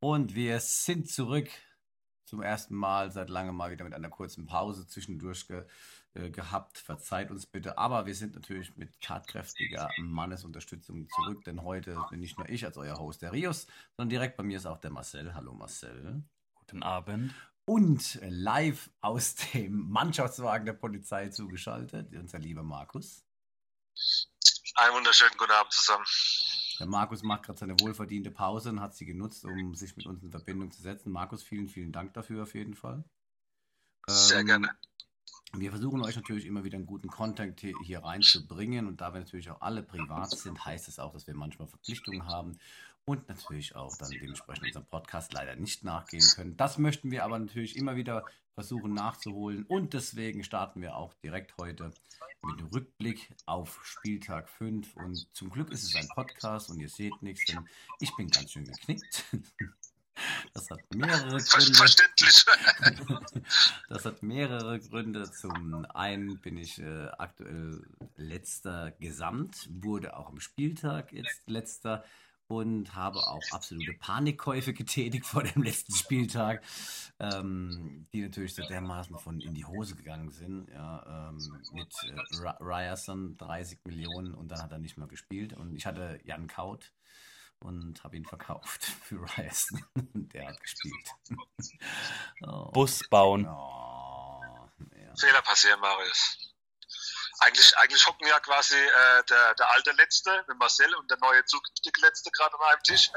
Und wir sind zurück zum ersten Mal seit langem mal wieder mit einer kurzen Pause zwischendurch gehabt. Verzeiht uns bitte, aber wir sind natürlich mit tatkräftiger Mannesunterstützung zurück, denn heute bin nicht nur ich als euer Host, der Rios, sondern direkt bei mir ist auch der Marcel. Hallo Marcel. Guten Abend. Und live aus dem Mannschaftswagen der Polizei zugeschaltet, unser lieber Markus. Einen wunderschönen guten Abend zusammen. Der Markus macht gerade seine wohlverdiente Pause und hat sie genutzt, um sich mit uns in Verbindung zu setzen. Markus, vielen, vielen Dank dafür auf jeden Fall. Sehr gerne. Wir versuchen euch natürlich immer wieder einen guten Content hier reinzubringen und da wir natürlich auch alle privat sind, heißt es auch, dass wir manchmal Verpflichtungen haben und natürlich auch dann dementsprechend unserem Podcast leider nicht nachgehen können. Das möchten wir aber natürlich immer wieder versuchen nachzuholen und deswegen starten wir auch direkt heute mit einem Rückblick auf Spieltag 5 und zum Glück ist es ein Podcast und ihr seht nichts, denn ich bin ganz schön geknickt. Das hat mehrere Gründe. Verständlich. Das hat mehrere Gründe. Zum einen bin ich aktuell letzter Gesamt, wurde auch am Spieltag jetzt letzter und habe auch absolute Panikkäufe getätigt vor dem letzten Spieltag, die natürlich so dermaßen von in die Hose gegangen sind. Ja, mit Ryerson 30 Millionen und dann hat er nicht mehr gespielt und ich hatte Jan Kaut und habe ihn verkauft für Ryerson und der hat gespielt. Bus bauen. Ja. Fehler passieren, Marius. Eigentlich hocken ja quasi der alte Letzte, der Marcel, und der neue zukünftige Letzte gerade an einem Tisch.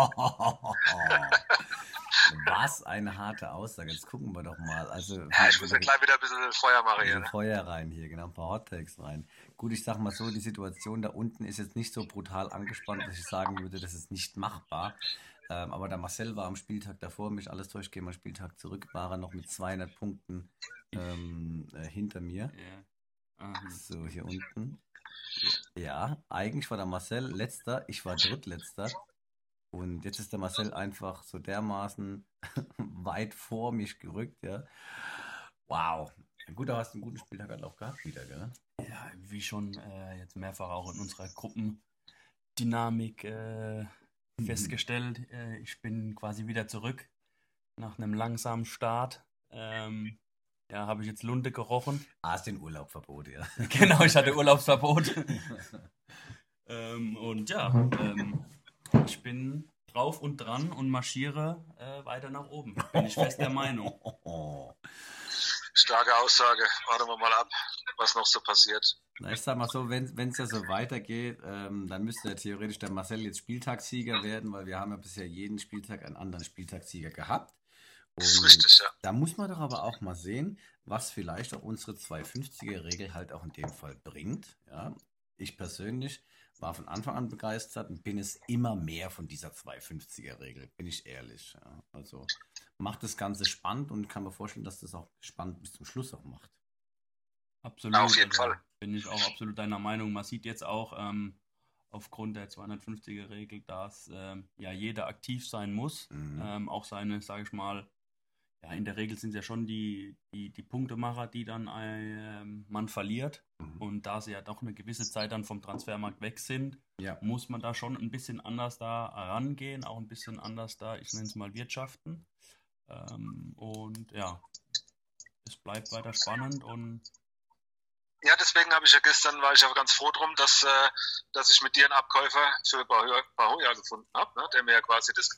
Was eine harte Aussage. Jetzt gucken wir doch mal. Also, ja, ich muss ja gleich wieder ein bisschen Feuer machen hier. Feuer rein hier, genau, ein paar Hottakes rein. Gut, ich sag mal so, die Situation da unten ist jetzt nicht so brutal angespannt, dass ich sagen würde, das ist nicht machbar. Aber der Marcel war am Spieltag davor, mich alles durchgehen, am Spieltag zurück, war er noch mit 200 Punkten hinter mir. Yeah. So, hier unten. Ja, eigentlich war der Marcel letzter, ich war drittletzter. Und jetzt ist der Marcel einfach so dermaßen weit vor mich gerückt, ja. Wow. Gut, du hast einen guten Spieltag halt auch gehabt wieder, gell? Ja, wie schon jetzt mehrfach auch in unserer Gruppendynamik festgestellt. Ich bin quasi wieder zurück nach einem langsamen Start. Ja, habe ich jetzt Lunte gerochen. Hast den Urlaubverbot, ja. Genau, ich hatte Urlaubsverbot. Und ja, ich bin drauf und dran und marschiere weiter nach oben. Bin ich fest der Meinung. Starke Aussage. Warten wir mal ab, was noch so passiert. Na, ich sag mal so, wenn es ja so weitergeht, dann müsste ja theoretisch der Marcel jetzt Spieltagssieger werden, weil wir haben ja bisher jeden Spieltag einen anderen Spieltagssieger gehabt. Und das ist richtig, ja. Da muss man doch aber auch mal sehen, was vielleicht auch unsere 250er-Regel halt auch in dem Fall bringt. Ja, ich persönlich war von Anfang an begeistert und bin es immer mehr von dieser 250er-Regel, bin ich ehrlich. Ja. Also macht das Ganze spannend und kann mir vorstellen, dass das auch spannend bis zum Schluss auch macht. Absolut. Auf jeden Fall. Bin ich auch absolut deiner Meinung. Man sieht jetzt auch aufgrund der 250er-Regel, dass ja jeder aktiv sein muss. Auch seine, sage ich mal, ja, in der Regel sind es ja schon die Punktemacher, die dann man verliert. Und da sie ja doch eine gewisse Zeit dann vom Transfermarkt weg sind, muss man da schon ein bisschen anders da rangehen, auch ein bisschen anders da, ich nenne es mal, wirtschaften. Und ja, es bleibt weiter spannend und ja, deswegen war ich ja ganz froh drum, dass ich mit dir einen Abkäufer für Bahoya gefunden habe, ne, der mir ja quasi das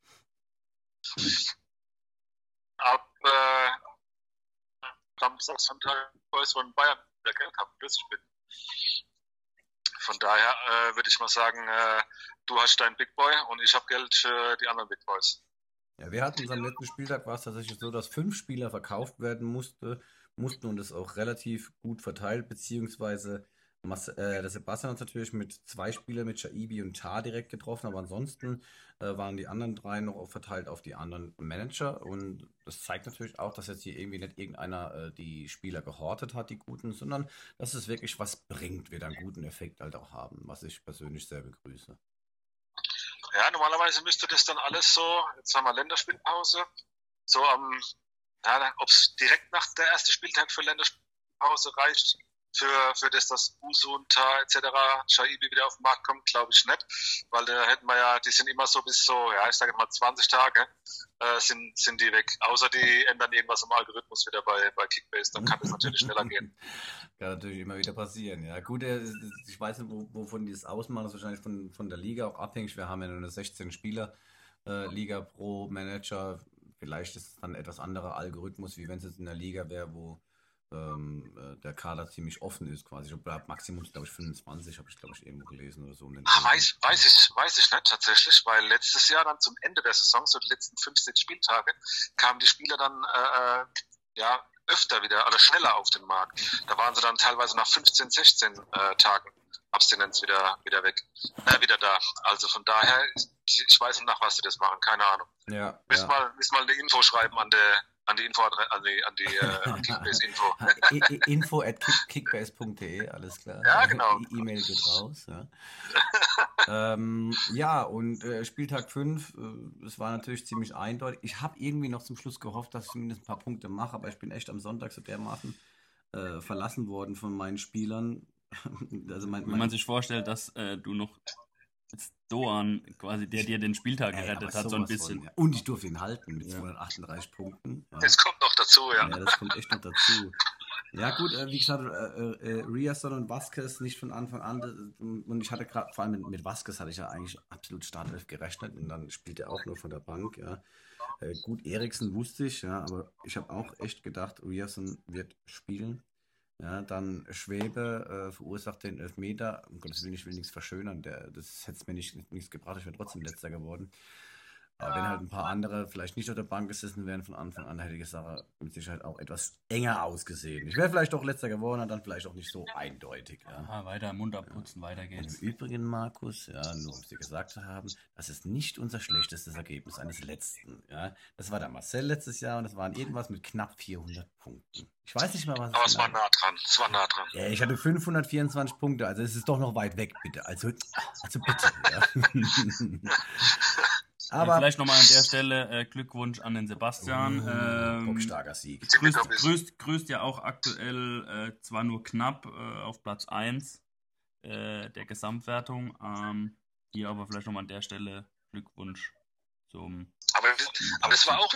Samstag von Bayern der Geld haben, plötzlich bin. Von daher würde ich mal sagen, du hast deinen Big Boy und ich habe Geld für die anderen Big Boys. Ja, wir hatten am letzten Spieltag, war es tatsächlich so, dass 5 Spieler verkauft werden mussten und das auch relativ gut verteilt, beziehungsweise der Sebastian hat natürlich mit 2 Spielern, mit Shaibi und Tar direkt getroffen, aber ansonsten waren die anderen 3 noch verteilt auf die anderen Manager und das zeigt natürlich auch, dass jetzt hier irgendwie nicht irgendeiner die Spieler gehortet hat, die guten, sondern dass es wirklich was bringt, wird einen guten Effekt halt auch haben, was ich persönlich sehr begrüße. Ja, normalerweise müsste das dann alles so, jetzt haben wir Länderspielpause, so ob es direkt nach der ersten Spieltag für Länderspielpause reicht, für das, dass Usu und Ta etc. Shaibi wieder auf den Markt kommt, glaube ich nicht, weil da hätten wir ja, die sind immer so bis so, ja, ich sage mal 20 Tage sind die weg, außer die ändern irgendwas im Algorithmus wieder bei Kickbase, dann kann das natürlich schneller gehen. Kann natürlich immer wieder passieren, ja. Gut, ich weiß nicht, wovon die das ausmachen, das ist wahrscheinlich von der Liga auch abhängig. Wir haben ja nur eine 16-Spieler-Liga pro Manager. Vielleicht ist es dann ein etwas anderer Algorithmus, wie wenn es jetzt in der Liga wäre, wo der Kader ziemlich offen ist, quasi. Ich glaube, Maximum, glaube ich, 25, habe ich, glaube ich, irgendwo gelesen oder so. Weiß ich nicht tatsächlich, weil letztes Jahr dann zum Ende der Saison, so die letzten 15 Spieltage, kamen die Spieler dann öfter wieder oder schneller auf den Markt. Da waren sie dann teilweise nach 15, 16 Tagen Abstinenz wieder wieder da. Also von daher, ich weiß nicht, nach was sie das machen, keine Ahnung. Ja. Müssen mal eine Info schreiben an die Kickbase-Info. info@kickbase.de, alles klar. Ja, genau. E-Mail geht raus. Ja, und Spieltag 5, es war natürlich ziemlich eindeutig. Ich habe irgendwie noch zum Schluss gehofft, dass ich zumindest ein paar Punkte mache, aber ich bin echt am Sonntag so dermaßen verlassen worden von meinen Spielern. Also wenn man sich vorstellt, dass du noch Doan quasi, der dir den Spieltag gerettet hat, so ein bisschen. Ja. Und ich durfte ihn halten mit 238 Punkten. Ja. Das kommt noch dazu, ja. Ja, das kommt echt noch dazu. Ja gut, wie gesagt, Riasson und Vasquez nicht von Anfang an. Und ich hatte gerade, vor allem mit Vasquez hatte ich ja eigentlich absolut Startelf gerechnet und dann spielt er auch nur von der Bank. Ja. Gut, Eriksen wusste ich, ja, aber ich habe auch echt gedacht, Riasson wird spielen. Ja, dann Schwebe verursacht den Elfmeter. Um Gottes Willen, ich will nichts verschönern. Das hätte es mir nichts gebracht. Ich wäre trotzdem Letzter geworden. Aber wenn halt ein paar andere vielleicht nicht auf der Bank gesessen wären von Anfang an, hätte die Sache mit Sicherheit auch etwas enger ausgesehen. Ich wäre vielleicht auch Letzter geworden und dann vielleicht auch nicht so eindeutig. Ja. Weiter, Mund abputzen, weiter geht's. Im Übrigen, Markus, ja, nur um es dir gesagt zu haben, das ist nicht unser schlechtestes Ergebnis eines Letzten. Ja. Das war der Marcel letztes Jahr und das waren irgendwas mit knapp 400 Punkten. Ich weiß nicht mal, was aber es war nah dran. Ja, ich hatte 524 Punkte, also es ist doch noch weit weg, bitte. Also bitte, ja. Aber vielleicht nochmal an der Stelle Glückwunsch an den Sebastian. Bockstarker Sieg. Grüßt ja auch aktuell zwar nur knapp auf Platz 1 der Gesamtwertung. Hier aber vielleicht nochmal an der Stelle Glückwunsch zum. Aber das war auch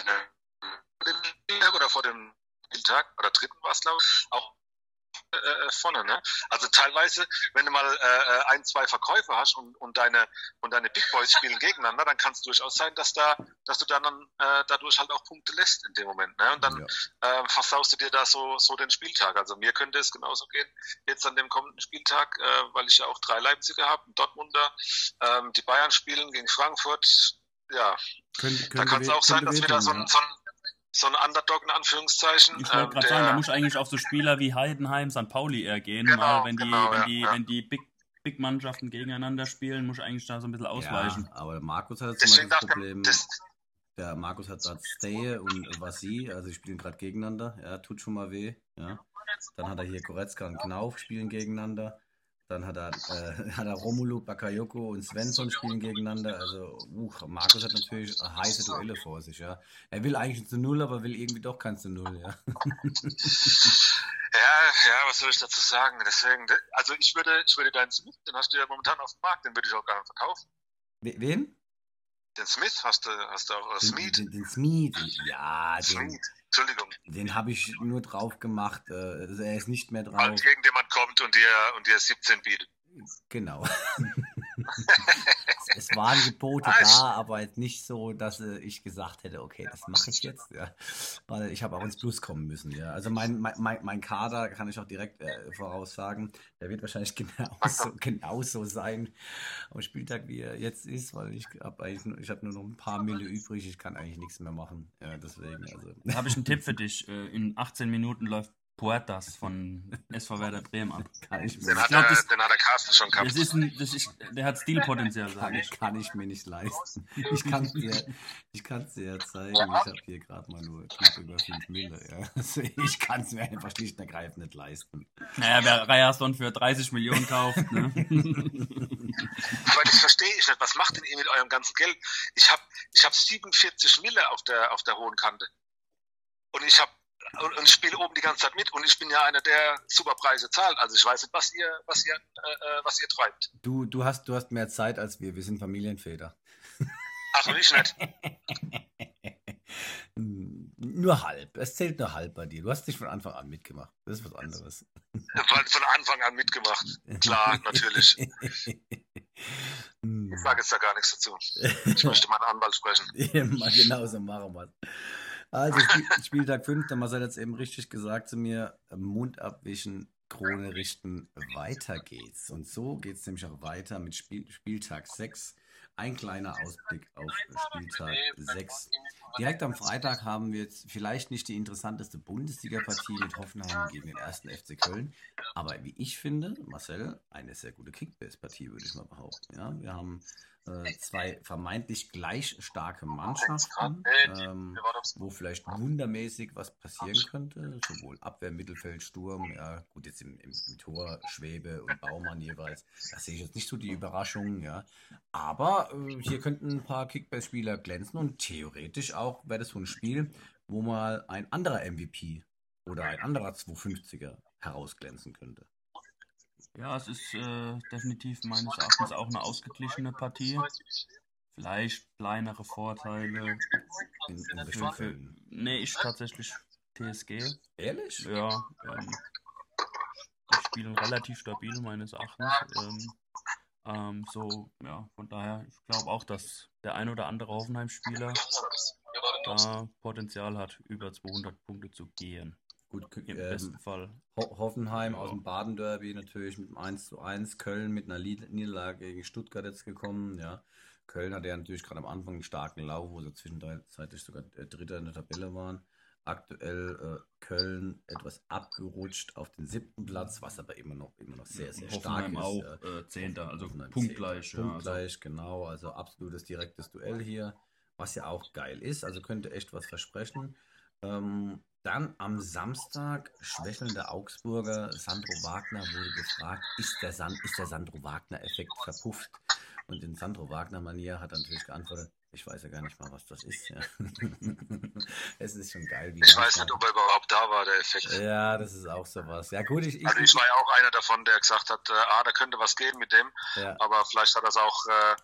vor dem Spieltag oder dritten war es, glaube ich, auch vorne, ne? Also teilweise, wenn du mal 1, 2 Verkäufe hast und deine Big Boys spielen gegeneinander, dann kann es durchaus sein, dass du dann dadurch halt auch Punkte lässt in dem Moment, ne? Und dann versaust du dir da so den Spieltag. Also mir könnte es genauso gehen jetzt an dem kommenden Spieltag, weil ich ja auch 3 Leipziger habe, einen Dortmunder, die Bayern spielen gegen Frankfurt. Ja, da kann es auch sein, dass wir da so ein Underdog in Anführungszeichen. Ich wollte gerade sagen, da muss eigentlich auf so Spieler wie Heidenheim, St. Pauli eher gehen, weil wenn die Big Mannschaften gegeneinander spielen, muss eigentlich da so ein bisschen ausweichen. Ja, aber Markus hat jetzt zum Beispiel das Problem, der Markus hat gerade Stay und Vasi, also die spielen gerade gegeneinander, ja, tut schon mal weh, ja. Dann hat er hier Goretzka und Knauf spielen gegeneinander. Dann hat er Romelu, Bakayoko und Svensson spielen gegeneinander. Also, Markus hat natürlich heiße Duelle vor sich, ja. Er will eigentlich zu 0, aber will irgendwie doch kein zu 0, ja. Ja, was soll ich dazu sagen? Deswegen, also ich würde deinen Smith, den hast du ja momentan auf dem Markt, den würde ich auch gerne verkaufen. Wen? Den Smith hast du auch, oder Smith? Den Smith, ja. Smith, Entschuldigung. Den habe ich nur drauf gemacht, also er ist nicht mehr drauf. Weil irgendjemand kommt und dir 17 bietet. Genau. Es waren Gebote da, aber jetzt nicht so, dass ich gesagt hätte, okay, das mache ich jetzt, ja. Weil ich habe auch ins Plus kommen müssen, ja. Also mein Kader kann ich auch direkt voraussagen, der wird wahrscheinlich genauso sein am Spieltag, wie er jetzt ist, weil ich habe nur noch ein paar Mille übrig, ich kann eigentlich nichts mehr machen. Ja, deswegen, also. Da habe ich einen Tipp für dich. In 18 Minuten läuft Puertas von SV Werder Bremen ab. Den hat der Carsten schon gehabt. Der hat Stilpotenzial, sage ich. Kann ich mir nicht leisten. Ich kann es dir ja zeigen. Ich habe hier gerade mal nur knapp über 5 Mille. Ja. Also ich kann es mir einfach schlicht und ergreifend nicht leisten. Naja, wer Ryerson für 30 Millionen kauft, ne? Aber das verstehe ich nicht. Was macht denn ihr mit eurem ganzen Geld? Ich hab 47 Mille auf der hohen Kante. Und ich habe und spiele oben die ganze Zeit mit und ich bin ja einer, der super Preise zahlt. Also ich weiß nicht, was ihr treibt. Du hast mehr Zeit als wir. Wir sind Familienväter. Ach, und ich nicht. Nur halb. Es zählt nur halb bei dir. Du hast nicht von Anfang an mitgemacht. Das ist was anderes. Von Anfang an mitgemacht. Klar, natürlich. Ich sage jetzt da gar nichts dazu. Ich möchte meinen Anwalt sprechen. Genau so machen wir es. Also Spieltag 5, der Marcel hat es eben richtig gesagt zu mir, Mund abwischen, Krone richten, weiter geht's. Und so geht es nämlich auch weiter mit Spieltag 6. Ein kleiner Ausblick auf Spieltag 6. Direkt am Freitag haben wir jetzt vielleicht nicht die interessanteste Bundesliga-Partie mit Hoffenheim gegen den 1. FC Köln, aber wie ich finde, Marcel, eine sehr gute Kickbase-Partie, würde ich mal behaupten. Ja, wir haben zwei vermeintlich gleich starke Mannschaften, wo vielleicht wundermäßig was passieren könnte, sowohl Abwehr, Mittelfeld, Sturm, ja gut, jetzt im Tor, Schwebe und Baumann jeweils, da sehe ich jetzt nicht so die Überraschungen, ja, aber hier könnten ein paar Kickbase-Spieler glänzen und theoretisch auch wäre das so ein Spiel, wo mal ein anderer MVP oder ein anderer 250er herausglänzen könnte. Ja, es ist definitiv meines Erachtens auch eine ausgeglichene Partie. Vielleicht kleinere Vorteile. Nee, ich tatsächlich TSG. Ehrlich? Ja, die spielen relativ stabil meines Erachtens. So, ja, von daher, ich glaube auch, dass der ein oder andere Hoffenheim-Spieler da Potenzial hat, über 200 Punkte zu gehen. Gut, im besten Fall. Hoffenheim aus dem Baden-Derby natürlich mit einem 1:1. Köln mit einer Niederlage gegen Stuttgart jetzt gekommen. Ja. Köln hatte ja natürlich gerade am Anfang einen starken Lauf, wo sie zwischenzeitlich sogar Dritter in der Tabelle waren. Aktuell Köln etwas abgerutscht auf den 7. Platz, was aber immer noch sehr, sehr stark ist. Hoffenheim auch 10. Also punktgleich. Punktgleich, ja, genau. Also absolutes direktes Duell hier, was ja auch geil ist. Also könnte echt was versprechen. Dann am Samstag schwächelnde Augsburger. Sandro Wagner wurde gefragt, ist der Sandro Wagner-Effekt verpufft? Und in Sandro Wagner-Manier hat er natürlich geantwortet, ich weiß ja gar nicht mal, was das ist. Ja. Es ist schon geil. Ich weiß nicht, ob er überhaupt da war, der Effekt. Ja, das ist auch sowas. Ja, gut, ich war ja auch einer davon, der gesagt hat, da könnte was gehen mit dem. Ja. Aber vielleicht hat er es auch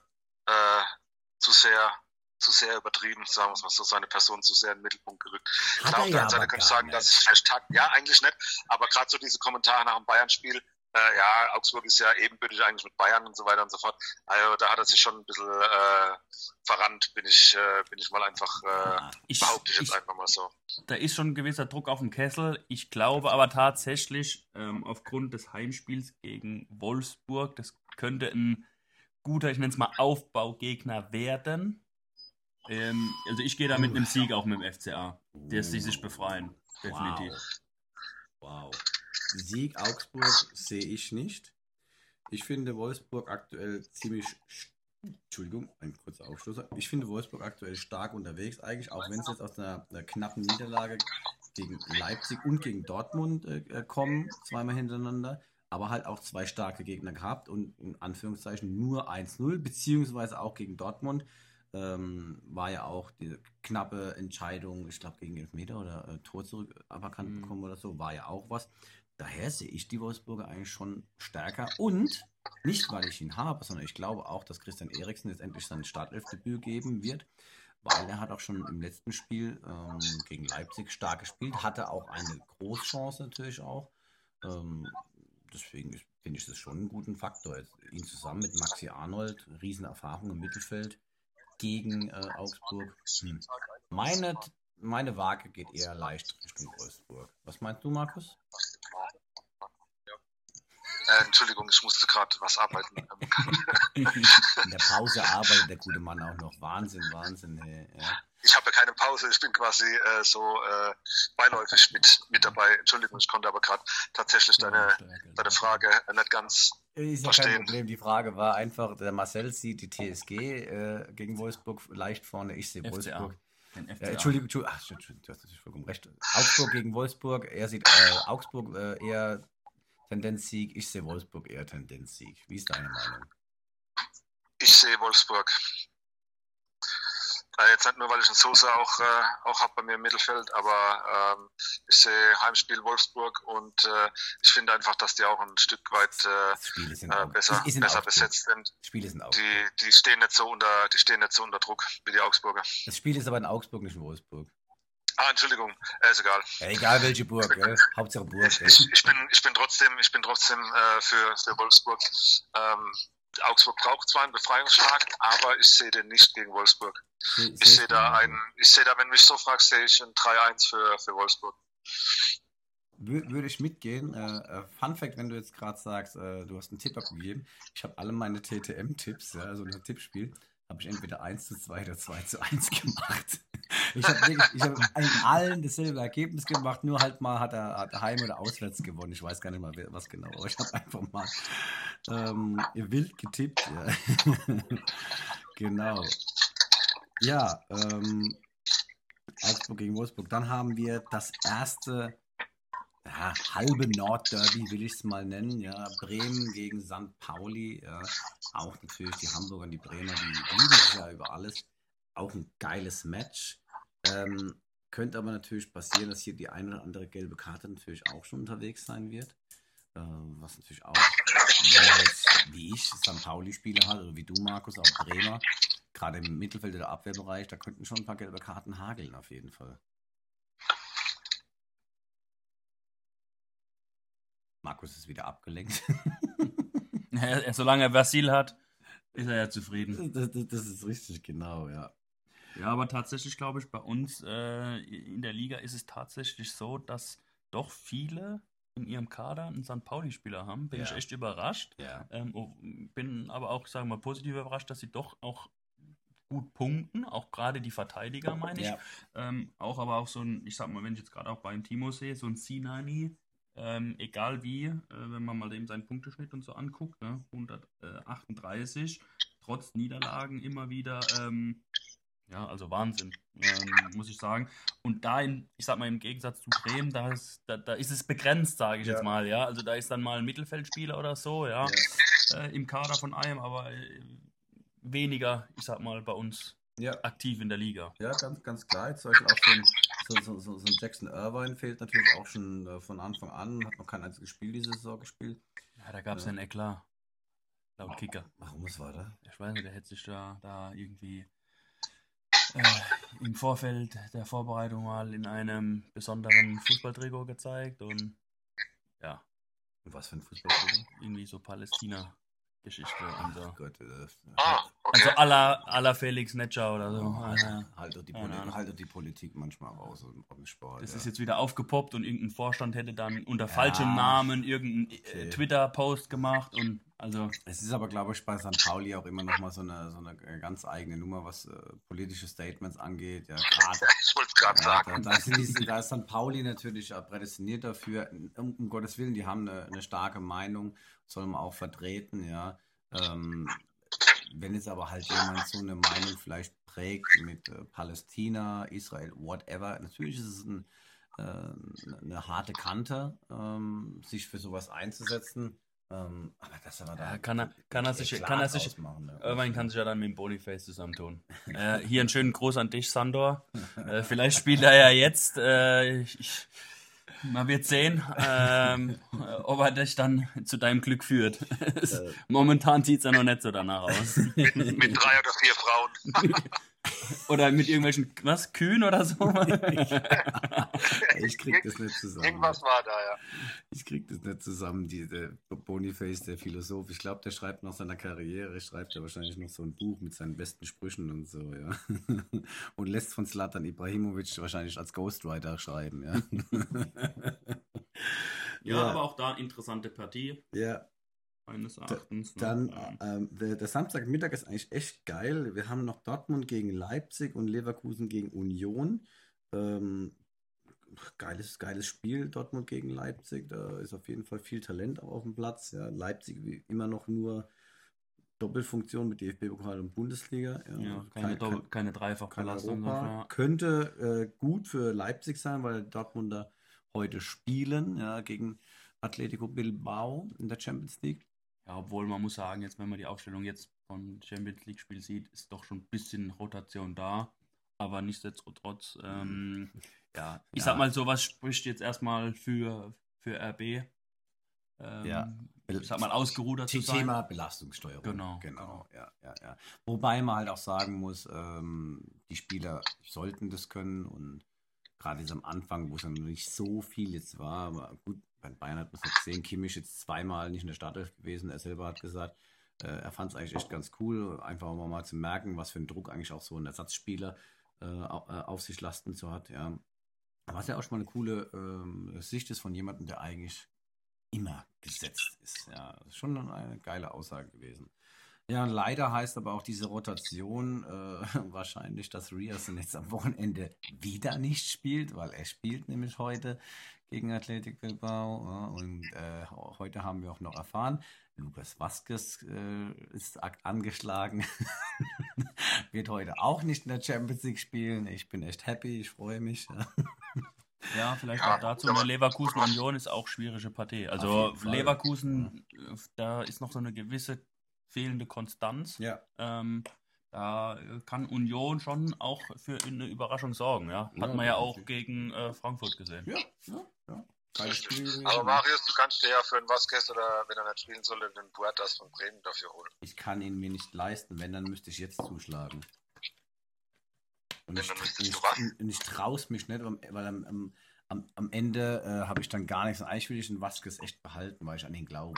zu sehr übertrieben, sagen wir es mal so, seine Person zu sehr in den Mittelpunkt gerückt. Klar, auf der einen Seite könnte ich sagen, dass es vielleicht ja, eigentlich nicht, aber gerade so diese Kommentare nach dem Bayern-Spiel, ja, Augsburg ist ja ebenbürtig eigentlich mit Bayern und so weiter und so fort. Also da hat er sich schon ein bisschen verrannt, bin ich mal einfach, behaupte ich jetzt einfach mal so. Da ist schon ein gewisser Druck auf dem Kessel. Ich glaube aber tatsächlich, aufgrund des Heimspiels gegen Wolfsburg, das könnte ein guter, ich nenne es mal Aufbaugegner werden. Also ich gehe da mit einem Sieg auch mit dem FCA, der sich befreien, definitiv. Wow. Sieg Augsburg sehe ich nicht. Ich finde Wolfsburg aktuell ziemlich, Entschuldigung, ein kurzer Aufstoßer. Ich finde Wolfsburg aktuell stark unterwegs, eigentlich, auch wenn es jetzt aus einer knappen Niederlage gegen Leipzig und gegen Dortmund kommen, zweimal hintereinander, aber halt auch zwei starke Gegner gehabt und in Anführungszeichen nur 1-0, beziehungsweise auch gegen Dortmund. War ja auch diese knappe Entscheidung, ich glaube gegen Elfmeter oder Tor zurück aberkannt bekommen oder so, war ja auch was. Daher sehe ich die Wolfsburger eigentlich schon stärker und nicht, weil ich ihn habe, sondern ich glaube auch, dass Christian Eriksen jetzt endlich sein Startelfdebüt geben wird, weil er hat auch schon im letzten Spiel gegen Leipzig stark gespielt, hatte auch eine Großchance natürlich auch. Deswegen finde ich das schon einen guten Faktor. Jetzt, ihn zusammen mit Maxi Arnold, Riesenerfahrung im Mittelfeld gegen Augsburg. Meine Waage geht eher leicht Richtung Wolfsburg. Was meinst du, Markus? Entschuldigung, ich musste gerade was arbeiten. In der Pause arbeitet der gute Mann auch noch. Wahnsinn. Hey, ja. Ich habe ja keine Pause, ich bin quasi beiläufig mit dabei. Entschuldigung, ich konnte aber gerade tatsächlich deine Frage nicht ganz ist ja verstehen. Kein Problem, die Frage war einfach, der Marcel sieht die TSG gegen Wolfsburg leicht vorne, ich sehe Wolfsburg. Entschuldigung, du hast natürlich vollkommen recht. Augsburg gegen Wolfsburg, er sieht Augsburg eher Tendenzsieg, ich sehe Wolfsburg eher Tendenzsieg. Wie ist deine Meinung? Ich sehe Wolfsburg. Jetzt nicht nur, weil ich einen Sosa auch habe bei mir im Mittelfeld, aber ich sehe Heimspiel Wolfsburg und ich finde einfach, dass die auch ein Stück weit besser besetzt sind. Spiele sind die stehen nicht so unter Druck wie die Augsburger. Das Spiel ist aber in Augsburg, nicht in Wolfsburg. Entschuldigung, ist egal. Ja, egal welche Burg, gell? Hauptsache Burg. Ich bin trotzdem für Wolfsburg. Augsburg braucht zwar einen Befreiungsschlag, aber ich sehe den nicht gegen Wolfsburg. Ich sehe da, wenn du mich so fragst, sehe ich ein 3-1 für Wolfsburg. Würde ich mitgehen. Fun Fact, wenn du jetzt gerade sagst, du hast einen Tipp abgegeben. Ich habe alle meine TTM-Tipps, ja, also ein Tippspiel, habe ich entweder 1:2 oder 2:1 gemacht. Ich habe in allen dasselbe Ergebnis gemacht, nur halt mal hat er heim oder auswärts gewonnen. Ich weiß gar nicht mal, was genau, aber ich habe einfach mal wild getippt. Ja. Genau. Ja, Augsburg gegen Wolfsburg. Dann haben wir das erste halbe Nordderby, will ich es mal nennen. Ja, Bremen gegen St. Pauli. Ja. Auch natürlich die Hamburger und die Bremer, die lieben sich ja über alles. Auch ein geiles Match. Könnte aber natürlich passieren, dass hier die eine oder andere gelbe Karte natürlich auch schon unterwegs sein wird. Was natürlich auch, wenn man jetzt, wie ich, St. Pauli-Spieler hat, oder wie du, Markus, auch Bremer, gerade im Mittelfeld- oder Abwehrbereich, da könnten schon ein paar gelbe Karten hageln, auf jeden Fall. Markus ist wieder abgelenkt. Solange er Vasil hat, ist er ja zufrieden. Das ist richtig, genau, ja. Ja, aber tatsächlich glaube ich, bei uns in der Liga ist es tatsächlich so, dass doch viele in ihrem Kader einen St. Pauli-Spieler haben. Bin ich echt überrascht. Ja. Bin aber auch, sagen wir mal, positiv überrascht, dass sie doch auch gut punkten, auch gerade die Verteidiger, meine ich. Ja. Aber auch so ein, ich sag mal, wenn ich jetzt gerade auch beim Timo sehe, so ein Sinani, egal wie, wenn man mal dem seinen Punkteschnitt und so anguckt, ne, 138, trotz Niederlagen immer wieder, ja, also Wahnsinn, muss ich sagen. Und da, ich sag mal, im Gegensatz zu Bremen, da ist es begrenzt, sage ich jetzt mal, ja. Also da ist dann mal ein Mittelfeldspieler oder so, ja, im Kader von einem, aber weniger, ich sag mal, bei uns aktiv in der Liga. Ja, ganz klar. Jetzt zum Beispiel auch so ein Jackson Irvine fehlt natürlich auch schon von Anfang an, hat noch kein einziges Spiel diese Saison gespielt. Ja, da gab es einen Eklat, laut Kicker. Warum, was war da? Ich weiß nicht, der hätte sich da irgendwie im Vorfeld der Vorbereitung mal in einem besonderen Fußballtrikot gezeigt und ja. Und was für ein Fußballtrikot? Irgendwie so Palästina-Geschichte und so. Gott, okay. Also à la Felix Netscher oder so. Halt doch die Politik manchmal raus im Sport. Das ist jetzt wieder aufgepoppt und irgendein Vorstand hätte dann unter falschem Namen irgendeinen Twitter-Post gemacht und also. Es ist aber, glaube ich, bei St. Pauli auch immer noch mal so eine ganz eigene Nummer, was politische Statements angeht. Ja, ich wollte es gerade sagen. Da ist St. Pauli natürlich prädestiniert dafür. Um Gottes Willen, die haben eine starke Meinung, soll man auch vertreten, ja. Wenn jetzt aber halt jemand so eine Meinung vielleicht prägt mit Palästina, Israel, whatever, natürlich ist es eine harte Kante, sich für sowas einzusetzen. Aber das aber da kann er sich Irvine kann sich ja dann mit dem Boniface zusammentun. Hier einen schönen Gruß an dich, Sandor. Vielleicht spielt er ja jetzt. Man wird sehen, ob er dich dann zu deinem Glück führt. Momentan sieht es ja noch nicht so danach aus. Mit 3 oder 4 Frauen. Oder mit irgendwelchen, Kühen oder so? Ich krieg das nicht zusammen. Irgendwas war da, ja. Ich krieg das nicht zusammen, der Boniface, der Philosoph. Ich glaube, der schreibt nach seiner Karriere, schreibt er wahrscheinlich noch so ein Buch mit seinen besten Sprüchen und so, ja. Und lässt von Zlatan Ibrahimovic wahrscheinlich als Ghostwriter schreiben, ja. Ja, aber auch da interessante Partie. Ja. Meines Erachtens. Dann, der Samstagmittag ist eigentlich echt geil. Wir haben noch Dortmund gegen Leipzig und Leverkusen gegen Union. Geiles Spiel, Dortmund gegen Leipzig. Da ist auf jeden Fall viel Talent auch auf dem Platz. Ja, Leipzig wie immer noch nur Doppelfunktion mit DFB-Pokal und Bundesliga. Ja, keine Dreifachbelastung. Könnte gut für Leipzig sein, weil Dortmunder heute spielen, ja, gegen Atletico Bilbao in der Champions League. Ja, obwohl man muss sagen, jetzt wenn man die Aufstellung jetzt von Champions League Spiel sieht, ist doch schon ein bisschen Rotation da. Aber nichtsdestotrotz, ja, ich sag mal, sowas spricht jetzt erstmal für RB. Ich sag mal, ausgerudert zu sein. Thema Belastungssteuerung. Genau. Ja. Wobei man halt auch sagen muss, die Spieler sollten das können und gerade jetzt am Anfang, wo es dann nicht so viel jetzt war, aber gut, bei Bayern hat man es jetzt gesehen, Kimmich jetzt zweimal nicht in der Startelf gewesen, er selber hat gesagt, er fand es eigentlich echt ganz cool, einfach mal zu merken, was für einen Druck eigentlich auch so ein Ersatzspieler auf sich lasten so hat, ja. Was ja auch schon mal eine coole Sicht ist von jemandem, der eigentlich immer gesetzt ist. Ja, das ist schon eine geile Aussage gewesen. Ja, leider heißt aber auch diese Rotation wahrscheinlich, dass Ryerson jetzt am Wochenende wieder nicht spielt, weil er spielt nämlich heute gegen Athletic Bilbao. Ja, und heute haben wir auch noch erfahren, Lucas Vázquez ist angeschlagen, wird heute auch nicht in der Champions League spielen. Ich bin echt happy, ich freue mich. Ja, vielleicht auch dazu, eine Leverkusen-Union ist auch schwierige Partie. Also Leverkusen, da ist noch so eine gewisse fehlende Konstanz. Ja. Da kann Union schon auch für eine Überraschung sorgen. Ja? Hat man ja auch gegen Frankfurt gesehen. Ja. Aber Marius, du kannst dir ja für einen Vázquez oder wenn er nicht spielen soll, den Puertas von Bremen dafür holen. Ich kann ihn mir nicht leisten, wenn, dann müsste ich jetzt zuschlagen. Und ich traue es mich nicht, weil am Ende habe ich dann gar nichts. Eigentlich will ich den Vázquez echt behalten, weil ich an ihn glaube.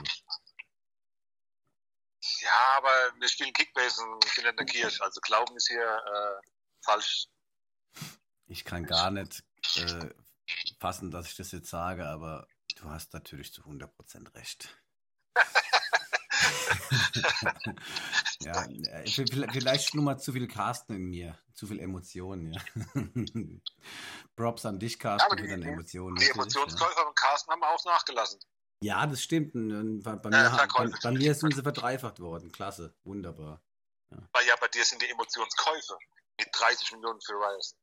Ja, aber wir spielen Kickbase und ich bin nicht in der Kirche. Also Glauben ist hier falsch. Ich kann gar nicht fassen, dass ich das jetzt sage, aber du hast natürlich zu 100% recht. Ja, vielleicht schlummert zu viel Carsten in mir, zu viel Emotionen, ja. Props an dich, Carsten, für deine Emotionen. Die Emotionskäufer von Carsten haben auch nachgelassen. Ja, das stimmt. Bei mir sind sie verdreifacht worden. Klasse, wunderbar. Ja, bei dir sind die Emotionskäufe mit 30 Millionen für Ryerson.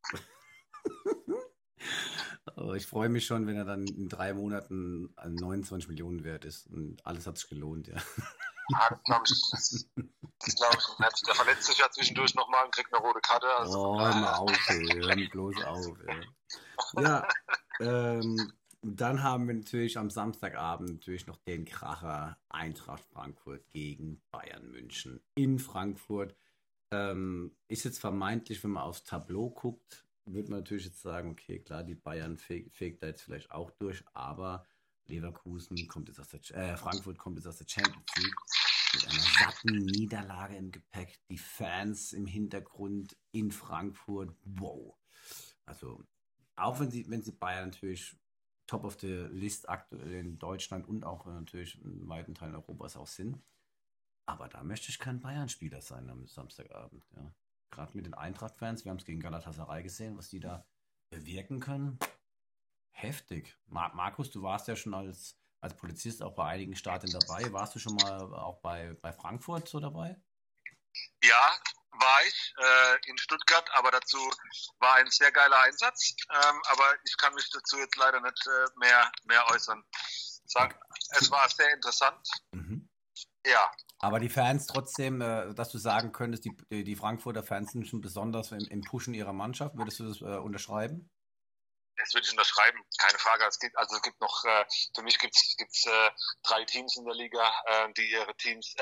Oh, ich freue mich schon, wenn er dann in 3 Monaten 29 Millionen wert ist. Und alles hat sich gelohnt, ja. Das glaube ich nicht. Der verletzt sich ja zwischendurch nochmal und kriegt eine rote Karte. Also. Hör mal auf, hör mir bloß auf. Ja, dann haben wir natürlich am Samstagabend natürlich noch den Kracher Eintracht Frankfurt gegen Bayern München in Frankfurt. Ist jetzt vermeintlich, wenn man aufs Tableau guckt, würde man natürlich jetzt sagen, okay, klar, die Bayern fegt da jetzt vielleicht auch durch, aber Leverkusen kommt jetzt Frankfurt kommt jetzt aus der Champions League mit einer satten Niederlage im Gepäck. Die Fans im Hintergrund in Frankfurt, wow. Also, auch wenn sie Bayern natürlich top of the list aktuell in Deutschland und auch natürlich in weiten Teilen Europas auch sind. Aber da möchte ich kein Bayern-Spieler sein am Samstagabend. Ja. Gerade mit den Eintracht-Fans, wir haben es gegen Galatasaray gesehen, was die da bewirken können. Heftig. Markus, du warst ja schon als Polizist auch bei einigen Stadien dabei. Warst du schon mal auch bei Frankfurt so dabei? Ja, war ich in Stuttgart, aber dazu war ein sehr geiler Einsatz. Aber ich kann mich dazu jetzt leider nicht mehr äußern. Es war sehr interessant. Mhm. Ja. Aber die Fans trotzdem, dass du sagen könntest, die Frankfurter Fans sind schon besonders im Pushen ihrer Mannschaft. Würdest du das unterschreiben? Das würde ich unterschreiben, keine Frage. Für mich gibt's 3 Teams in der Liga, die ihre Teams,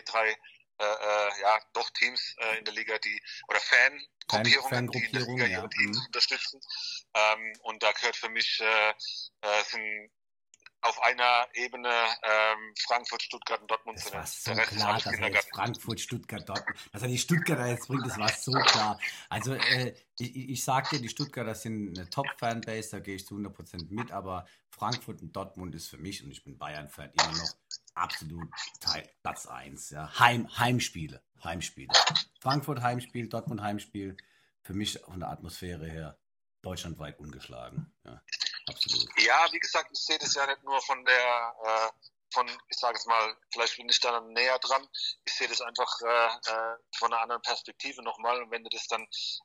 Teams in der Liga, Fangruppierungen, die in der Liga ihre Teams unterstützen. Und da gehört für mich sind auf einer Ebene Frankfurt, Stuttgart und Dortmund. Das war so klar, dass er jetzt Frankfurt, Stuttgart, Dortmund, dass er die Stuttgarter jetzt bringt, das war so klar. Also ich sag dir, die Stuttgarter sind eine Top-Fanbase, da gehe ich zu 100% mit, aber Frankfurt und Dortmund ist für mich, und ich bin Bayern-Fan, immer noch absolut Platz 1. Ja. Heimspiele. Frankfurt Heimspiel, Dortmund Heimspiel, für mich von der Atmosphäre her deutschlandweit ungeschlagen. Ja. Absolut. Ja, wie gesagt, ich sehe das ja nicht nur ich sage es mal, vielleicht bin ich da näher dran. Ich sehe das einfach von einer anderen Perspektive nochmal. Und wenn du das dann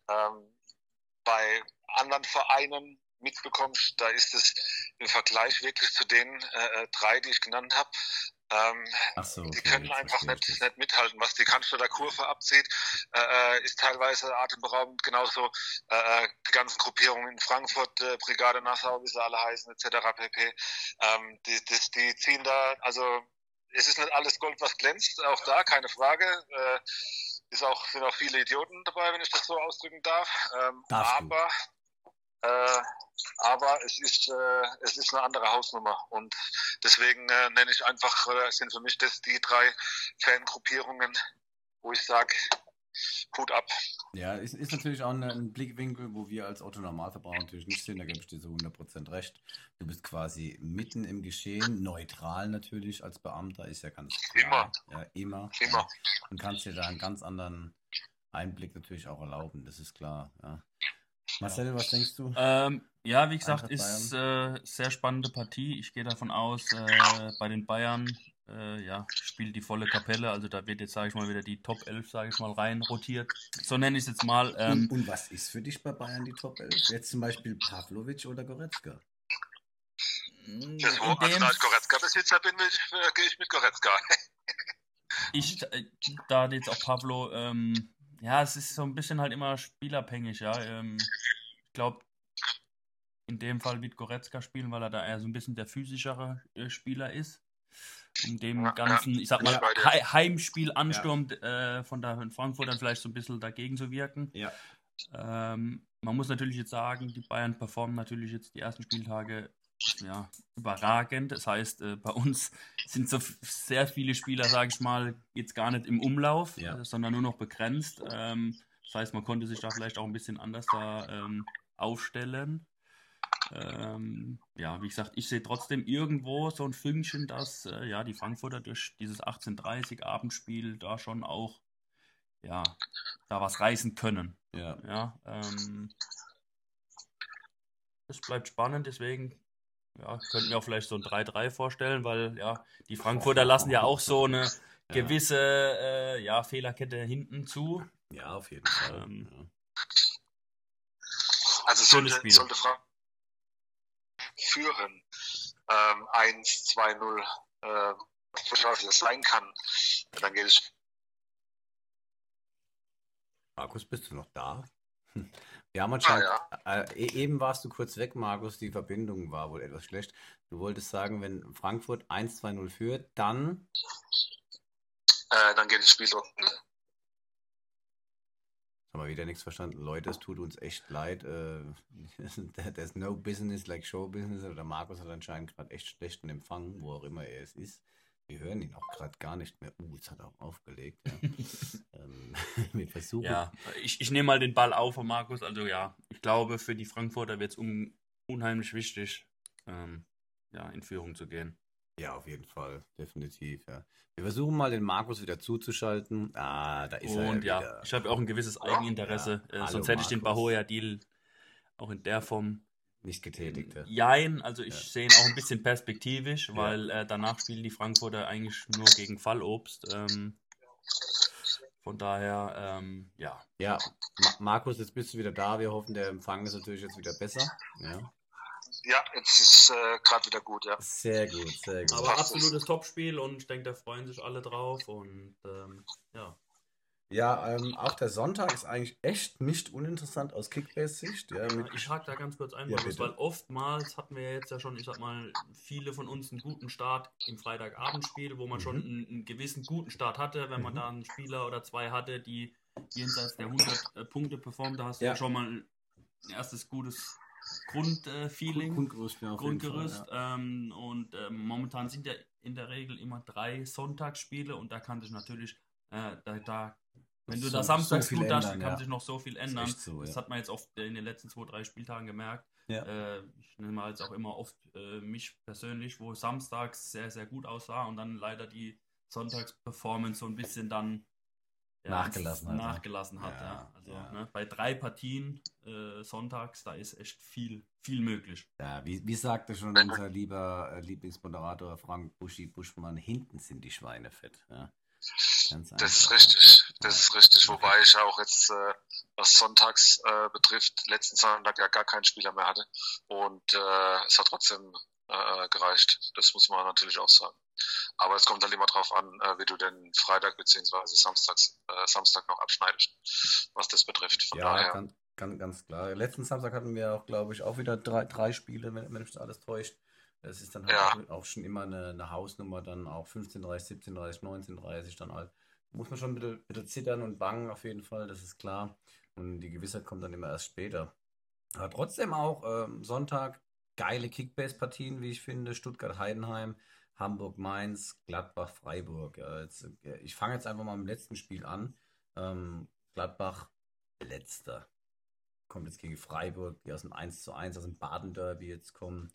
bei anderen Vereinen mitbekommst, da ist es im Vergleich wirklich zu den 3, die ich genannt habe, Ach so, Die okay, können jetzt einfach verstehe ich das. nicht mithalten. Was die Cannstatter Kurve abzieht, ist teilweise atemberaubend. Genauso die ganzen Gruppierungen in Frankfurt, Brigade Nassau, wie sie alle heißen, etc. pp. Die ziehen da, also es ist nicht alles Gold, was glänzt, auch da, keine Frage. Sind auch viele Idioten dabei, wenn ich das so ausdrücken darf. Darfst du. Aber es ist eine andere Hausnummer und deswegen nenne ich einfach, sind für mich das die 3 Fangruppierungen, wo ich sage, Hut ab. Ja, ist natürlich auch ein Blickwinkel, wo wir als Otto-Normalverbraucher natürlich nicht sind, da gebe ich dir so 100% recht. Du bist quasi mitten im Geschehen, neutral natürlich als Beamter, ist ja ganz klar. Ja, immer. Ja. Und kannst dir da einen ganz anderen Einblick natürlich auch erlauben, das ist klar. Ja. Marcel, was denkst du? Ja, wie gesagt, Eintracht ist sehr spannende Partie. Ich gehe davon aus, bei den Bayern spielt die volle Kapelle. Also da wird jetzt, sage ich mal, wieder die Top 11, sage ich mal, rein rotiert. So nenne ich es jetzt mal. Und was ist für dich bei Bayern die Top 11? Jetzt zum Beispiel Pavlovic oder Goretzka? Da ich Goretzka Besitzer bin, gehe ich mit Goretzka. Da jetzt auch Pavlo, es ist so ein bisschen halt immer spielabhängig, ja. Ich glaube, in dem Fall wird Goretzka spielen, weil er da eher so ein bisschen der physischere Spieler ist. Um dem ganzen, ich sag mal, Heimspiel-Ansturm von der Frankfurt dann vielleicht so ein bisschen dagegen zu wirken. Ja. Man muss natürlich jetzt sagen, die Bayern performen natürlich jetzt die ersten Spieltage überragend. Das heißt, bei uns sind so sehr viele Spieler, sage ich mal, jetzt gar nicht im Umlauf, sondern nur noch begrenzt. Das heißt, man konnte sich da vielleicht auch ein bisschen anders da aufstellen. Wie gesagt, ich sehe trotzdem irgendwo so ein Fünkchen, dass die Frankfurter durch dieses 18:30 Abendspiel da schon auch da was reißen können. Ja. Es bleibt spannend, deswegen könnten wir auch vielleicht so ein 3-3 vorstellen, weil die Frankfurter lassen ja auch so eine gewisse Fehlerkette hinten zu. Ja, auf jeden Fall. Also sollte Frankfurt führen 1-2-0, was das sein kann, dann geht es. Markus, bist du noch da? Wir haben anscheinend, eben warst du kurz weg, Markus, die Verbindung war wohl etwas schlecht. Du wolltest sagen, wenn Frankfurt 1-2-0 führt, dann geht das Spiel so. Haben wir wieder nichts verstanden. Leute, es tut uns echt leid. There's no business like show business. Oder Markus hat anscheinend gerade echt schlechten Empfang, wo auch immer er es ist. Wir hören ihn auch gerade gar nicht mehr. Jetzt hat er auch aufgelegt. Ja. Wir versuchen. Ja, ich nehme mal den Ball auf von Markus. Also ich glaube, für die Frankfurter wird es unheimlich wichtig, in Führung zu gehen. Ja, auf jeden Fall. Definitiv, ja. Wir versuchen mal den Markus wieder zuzuschalten. Da ist er wieder. Ich habe auch ein gewisses Eigeninteresse. Sonst hätte ich den Bahoya-Deal auch in der Form nicht getätigt. Jein, also ich sehe ihn auch ein bisschen perspektivisch, weil danach spielen die Frankfurter eigentlich nur gegen Fallobst. Von daher, Ja, Markus, jetzt bist du wieder da. Wir hoffen, der Empfang ist natürlich jetzt wieder besser. Ja, jetzt ist gerade wieder gut, ja. Sehr gut, sehr gut. Aber absolutes Topspiel und ich denke, da freuen sich alle drauf und Ja, auch der Sonntag ist eigentlich echt nicht uninteressant aus Kickbase-Sicht. Ja, ich hake da ganz kurz ein, weil oftmals hatten wir jetzt ja schon, ich sag mal, viele von uns einen guten Start im Freitagabendspiel, wo man schon einen gewissen guten Start hatte, wenn man da einen Spieler oder zwei hatte, die jenseits der 100 Punkte performen, da hast du ja schon mal ein erstes gutes Grundfeeling. Grundgerüst. Und momentan sind ja in der Regel immer 3 Sonntagsspiele und da kann sich natürlich wenn du da samstags gut hast, kann sich noch so viel ändern. Das hat man jetzt oft in den letzten 2-3 Spieltagen gemerkt. Ja. Ich nehme jetzt auch immer oft mich persönlich, wo samstags sehr, sehr gut aussah und dann leider die Sonntagsperformance so ein bisschen dann nachgelassen hat. Ja. Also bei 3 Partien sonntags, da ist echt viel möglich. Ja, wie sagte schon unser lieber Lieblingsmoderator Frank Buschmann, hinten sind die Schweine fett. Ja. Das ist richtig. Wobei ich auch jetzt, was sonntags betrifft, letzten Sonntag ja gar keinen Spieler mehr hatte. Und es hat trotzdem gereicht. Das muss man natürlich auch sagen. Aber es kommt halt immer drauf an, wie du den Freitag beziehungsweise Samstag noch abschneidest, was das betrifft. Von daher. Ganz klar. Letzten Samstag hatten wir auch, glaube ich, auch wieder drei Spiele, wenn mich das alles täuscht. Das ist dann halt auch schon immer eine Hausnummer, dann auch 15:30, 17:30, 19:30 dann halt. Muss man schon ein bisschen zittern und bangen auf jeden Fall, das ist klar. Und die Gewissheit kommt dann immer erst später. Aber trotzdem auch Sonntag geile Kickbase-Partien, wie ich finde. Stuttgart-Heidenheim, Hamburg-Mainz, Gladbach-Freiburg. Ja, ich fange jetzt einfach mal mit dem letzten Spiel an. Gladbach letzter. Kommt jetzt gegen Freiburg, die aus dem 1:1, aus dem Baden-Derby jetzt kommen.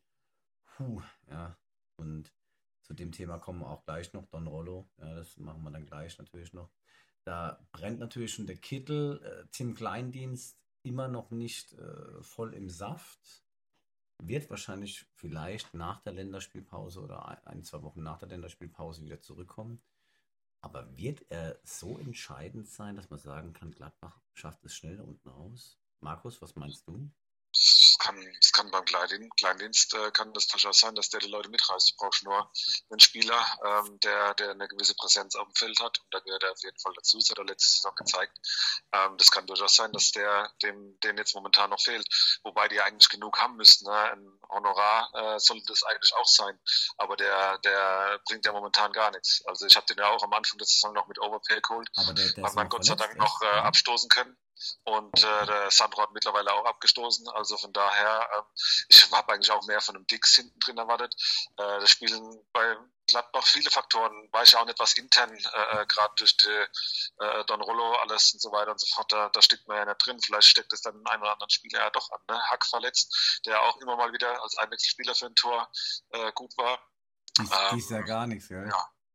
Ja. Und zu dem Thema kommen wir auch gleich noch. Don Rollo, ja, das machen wir dann gleich natürlich noch. Da brennt natürlich schon der Kittel. Tim Kleindienst immer noch nicht voll im Saft. Wird wahrscheinlich vielleicht nach der Länderspielpause oder 1-2 Wochen nach der Länderspielpause wieder zurückkommen. Aber wird er so entscheidend sein, dass man sagen kann, Gladbach schafft es schnell da unten raus? Markus, was meinst du? Es kann beim Kleindienst kann das durchaus sein, dass der die Leute mitreißt. Du brauchst nur einen Spieler, der eine gewisse Präsenz auf dem Feld hat, und da gehört er auf jeden Fall dazu, das hat er letztes Saison gezeigt. Das kann durchaus sein, dass den jetzt momentan noch fehlt, wobei die eigentlich genug haben müssten. Ne? Ein Honorar sollte das eigentlich auch sein, aber der bringt ja momentan gar nichts. Also ich habe den ja auch am Anfang der Saison noch mit Overpay geholt, hat man Gott sei Dank noch abstoßen können. Und der Sandro hat mittlerweile auch abgestoßen. Also von daher, ich habe eigentlich auch mehr von einem Dix hinten drin erwartet. Da spielen bei Gladbach viele Faktoren. Weiß ja auch nicht, was intern, gerade durch die Don Rollo alles und so weiter und so fort, da steckt man ja nicht drin. Vielleicht steckt es dann einen oder anderen Spieler ja doch an. Ne? Hack verletzt, der auch immer mal wieder als Einwechselspieler für ein Tor gut war. Dies ja gar nichts, gell?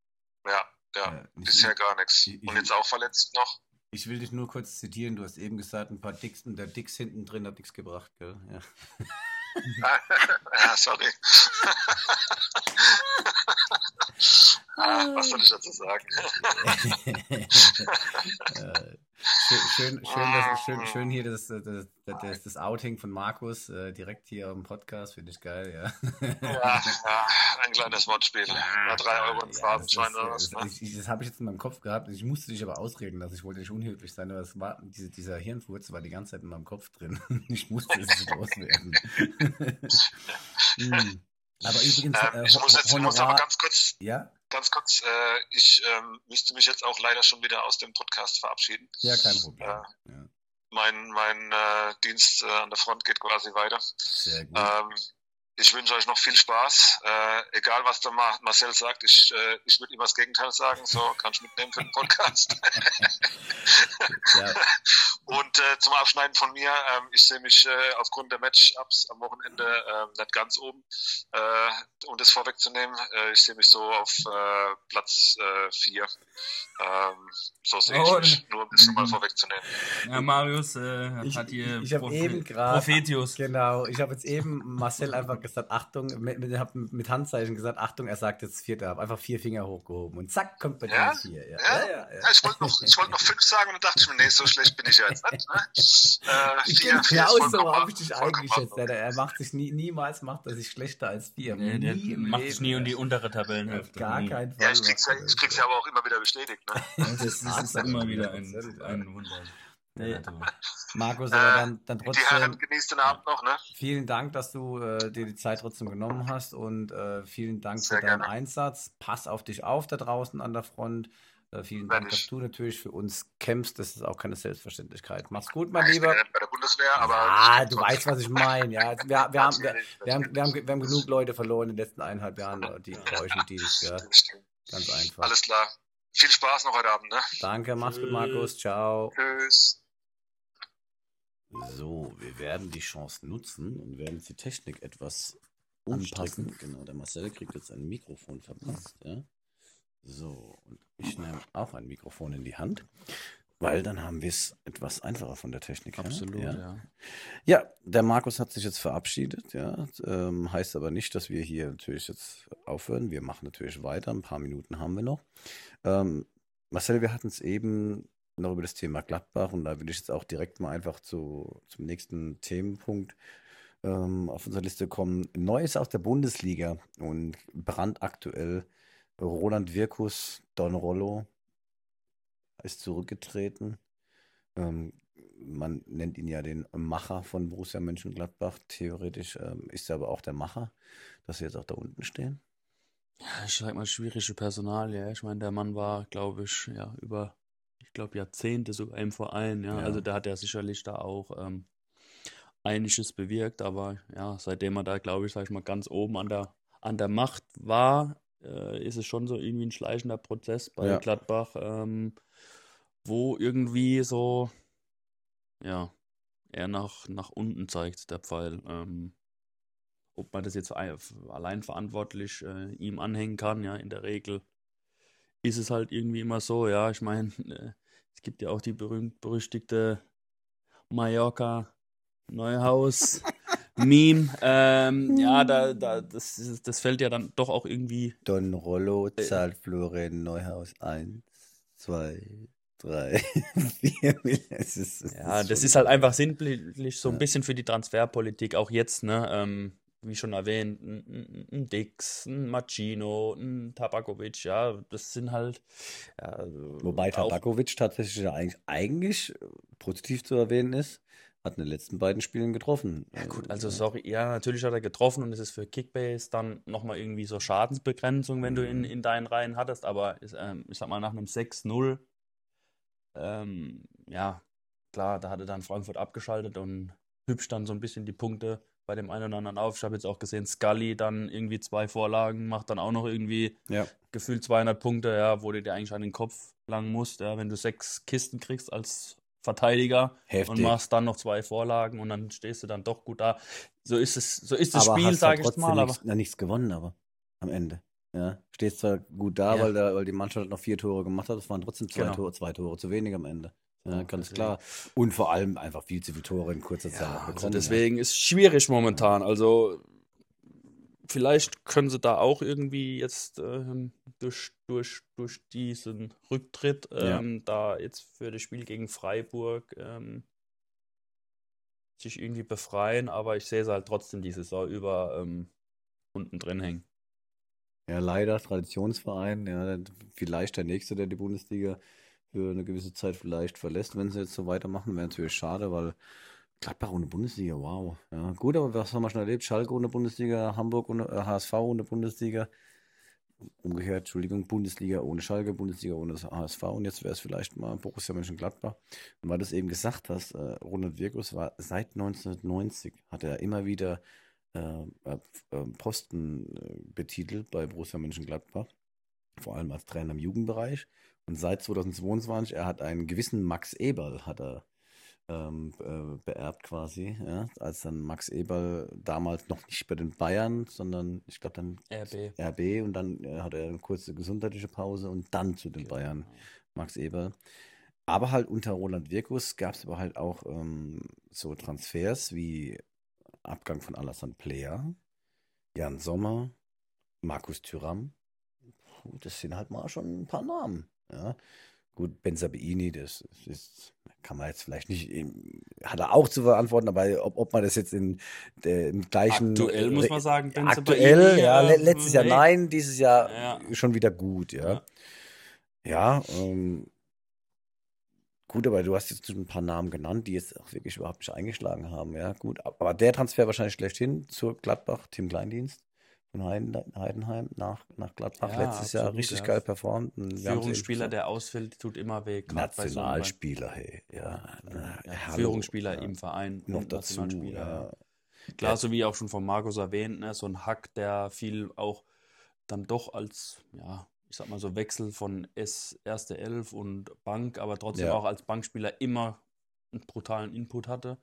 Ja, bisher gar nichts. Und jetzt auch verletzt noch. Ich will dich nur kurz zitieren, du hast eben gesagt, ein paar Dicks und der Dix hinten drin hat nichts gebracht, gell? Ja, ja sorry. Was soll ich dazu sagen? Schön hier das Outing von Markus, direkt hier im Podcast, finde ich geil, ja. Ja, ein kleines Wortspiel. 3 Euro im Phrasenschwein oder was, ne? Das habe ich jetzt in meinem Kopf gehabt, ich musste dich aber ausreden lassen, ich wollte nicht unhöflich sein, aber es war, dieser Hirnfurz war die ganze Zeit in meinem Kopf drin. Ich musste es nicht loswerden. Aber übrigens, ich muss aber ganz kurz, ja? Ich müsste mich jetzt auch leider schon wieder aus dem Podcast verabschieden. Ja, kein Problem. Ja. Mein Dienst an der Front geht quasi weiter. Sehr gut. Ich wünsche euch noch viel Spaß. Egal, was der Marcel sagt, ich würde ihm das Gegenteil sagen. So, kannst du mitnehmen für den Podcast. Ja. Und zum Abschneiden von mir, ich sehe mich aufgrund der Matchups am Wochenende nicht ganz oben. Um das vorwegzunehmen, ich sehe mich so auf Platz 4. So sehe ich mich, nur um das mal vorwegzunehmen. Ja, Marius hat hier ich habe eben gerade, Prophetius. Genau, ich habe jetzt eben Marcel einfach gesagt, Achtung, mit Handzeichen gesagt, Achtung, er sagt jetzt 4. Ab, einfach 4 Finger hochgehoben und zack, kommt bei dir 4. Ja, ich wollte noch 5 sagen und dann dachte ich mir, nee, so schlecht bin ich ja jetzt nicht. Ne? 4 genau so habe ich dich eingeschätzt. Er macht sich niemals macht er sich schlechter als 4. Nee, der macht sich nie in die untere Tabellenhälfte. Gar keinen Fall. Ja, ich krieg's ja aber auch immer wieder bestätigt. Ne? Das ist immer wieder ein Wunder. Nee. Markus, aber dann trotzdem. Die Herren, genießt den Abend noch, ne? Vielen Dank, dass du dir die Zeit trotzdem genommen hast und vielen Dank Sehr für deinen gerne. Einsatz. Pass auf dich auf da draußen an der Front. Vielen Dank, dass du natürlich für uns kämpfst. Das ist auch keine Selbstverständlichkeit. Mach's gut, mein Lieber. Ich bin ja nicht bei der Bundeswehr, aber du weißt, was ich meine. Ja, wir haben genug Leute verloren in den letzten 1,5 Jahren, die bräuchten Dienst. Ja. Ganz einfach. Alles klar. Viel Spaß noch heute Abend, ne? Danke, mach's gut, Markus. Ciao. Tschüss. So, wir werden die Chance nutzen und werden die Technik etwas anpassen. Genau, der Marcel kriegt jetzt ein Mikrofon verpasst. Ja. So, und ich nehme auch ein Mikrofon in die Hand, weil dann haben wir es etwas einfacher von der Technik her. Absolut, ja. Ja, der Markus hat sich jetzt verabschiedet, ja. Heißt aber nicht, dass wir hier natürlich jetzt aufhören. Wir machen natürlich weiter. Ein paar Minuten haben wir noch. Marcel, wir hatten es eben noch über das Thema Gladbach und da will ich jetzt auch direkt mal einfach zum nächsten Themenpunkt auf unserer Liste kommen. Neues aus der Bundesliga und brandaktuell Roland Wirkus, Don Rollo, ist zurückgetreten. Man nennt ihn ja den Macher von Borussia Mönchengladbach. Theoretisch ist er aber auch der Macher, dass sie jetzt auch da unten stehen. Ja, ich sag mal, schwierige Personal, ja. Ich meine, der Mann war, glaube ich, Jahrzehnte sogar im Verein, ja. Ja. Also der hat ja sicherlich da auch einiges bewirkt, aber ja, seitdem er da, glaube ich, sag ich mal, ganz oben an der Macht war, ist es schon so irgendwie ein schleichender Prozess bei Gladbach, wo irgendwie so, ja, eher nach unten zeigt, der Pfeil. Ob man das jetzt allein verantwortlich ihm anhängen kann, ja, in der Regel ist es halt irgendwie immer so, ja, ich meine, es gibt ja auch die berühmt-berüchtigte Mallorca-Neuhaus-Meme, ja, das fällt ja dann doch auch irgendwie. Don Rollo zahlt Florian Neuhaus 1, 2, 3, 4 Millionen. Ja, das ist halt einfach sinnbildlich so ein bisschen für die Transferpolitik, auch jetzt, ne, wie schon erwähnt, ein Dix, ein Machino, ein Tabakovic, ja, das sind halt. Ja, wobei Tabakovic tatsächlich ja eigentlich positiv zu erwähnen ist, hat in den letzten beiden Spielen getroffen. Ja, gut, also sorry, ja, natürlich hat er getroffen und es ist für Kickbase dann nochmal irgendwie so Schadensbegrenzung, wenn du in deinen Reihen hattest, aber ich sag mal, nach einem 6-0, ja, klar, da hatte dann Frankfurt abgeschaltet und hübsch dann so ein bisschen die Punkte bei dem einen oder anderen auf. Ich habe jetzt auch gesehen, Scully dann irgendwie 2 Vorlagen, macht dann auch noch irgendwie gefühlt 200 Punkte, ja, wo du dir eigentlich an den Kopf langen musst, ja, wenn du 6 Kisten kriegst als Verteidiger. Heftig. Und machst dann noch 2 Vorlagen und dann stehst du dann doch gut da. So ist das Spiel, sage ich mal. Aber nichts gewonnen, aber am Ende. Ja, stehst zwar gut da, weil die Mannschaft noch 4 Tore gemacht hat, es waren trotzdem 2 Tore zu wenig am Ende. Ja, ganz klar. Und vor allem einfach viel zu viele Tore in kurzer Zeit bekommen. Also deswegen ist es schwierig momentan. Also vielleicht können sie da auch irgendwie jetzt durch diesen Rücktritt da jetzt für das Spiel gegen Freiburg sich irgendwie befreien. Aber ich sehe sie halt trotzdem die Saison über unten drin hängen. Ja, leider, Traditionsverein. Ja, vielleicht der Nächste, der die Bundesliga für eine gewisse Zeit vielleicht verlässt, wenn sie jetzt so weitermachen, wäre natürlich schade, weil Gladbach ohne Bundesliga, wow. Ja, gut, aber was haben wir schon erlebt? Schalke ohne Bundesliga, Hamburg ohne HSV ohne Bundesliga. Umgekehrt, Entschuldigung, Bundesliga ohne Schalke, Bundesliga ohne HSV und jetzt wäre es vielleicht mal Borussia Mönchengladbach. Und weil du es eben gesagt hast, Roland Wirkus war seit 1990, hat er immer wieder Posten betitelt bei Borussia Mönchengladbach, vor allem als Trainer im Jugendbereich. Und seit 2022, er hat einen gewissen Max Eberl, hat er beerbt quasi, ja, als dann Max Eberl damals noch nicht bei den Bayern, sondern ich glaube dann RB und dann hat er eine kurze gesundheitliche Pause und dann zu den Bayern, Max Eberl. Aber halt unter Roland Wirkus gab es aber halt auch so Transfers wie Abgang von Alassane Player, Jan Sommer, Markus Thuram. Das sind halt mal schon ein paar Namen. Ja. Gut, Bensebaini, das kann man jetzt vielleicht nicht, hat er auch zu verantworten, aber ob man das jetzt im gleichen. Aktuell muss man sagen, aktuell, ja, letztes Jahr nein, dieses Jahr schon wieder gut, ja. Ja, gut, aber du hast jetzt ein paar Namen genannt, die jetzt auch wirklich überhaupt nicht eingeschlagen haben, ja, gut. Aber der Transfer wahrscheinlich schlechthin zur Gladbach, Tim Kleindienst. Von Heidenheim nach Gladbach letztes Jahr richtig geil performt. Führungsspieler, der ausfällt, tut immer weh. Nationalspieler, hey. Führungsspieler im Verein. Noch dazu. Klar, so wie auch schon von Markus erwähnt, ne, so ein Hack, der viel auch dann doch als, ich sag mal so Wechsel von erste Elf und Bank, aber trotzdem auch als Bankspieler immer einen brutalen Input hatte.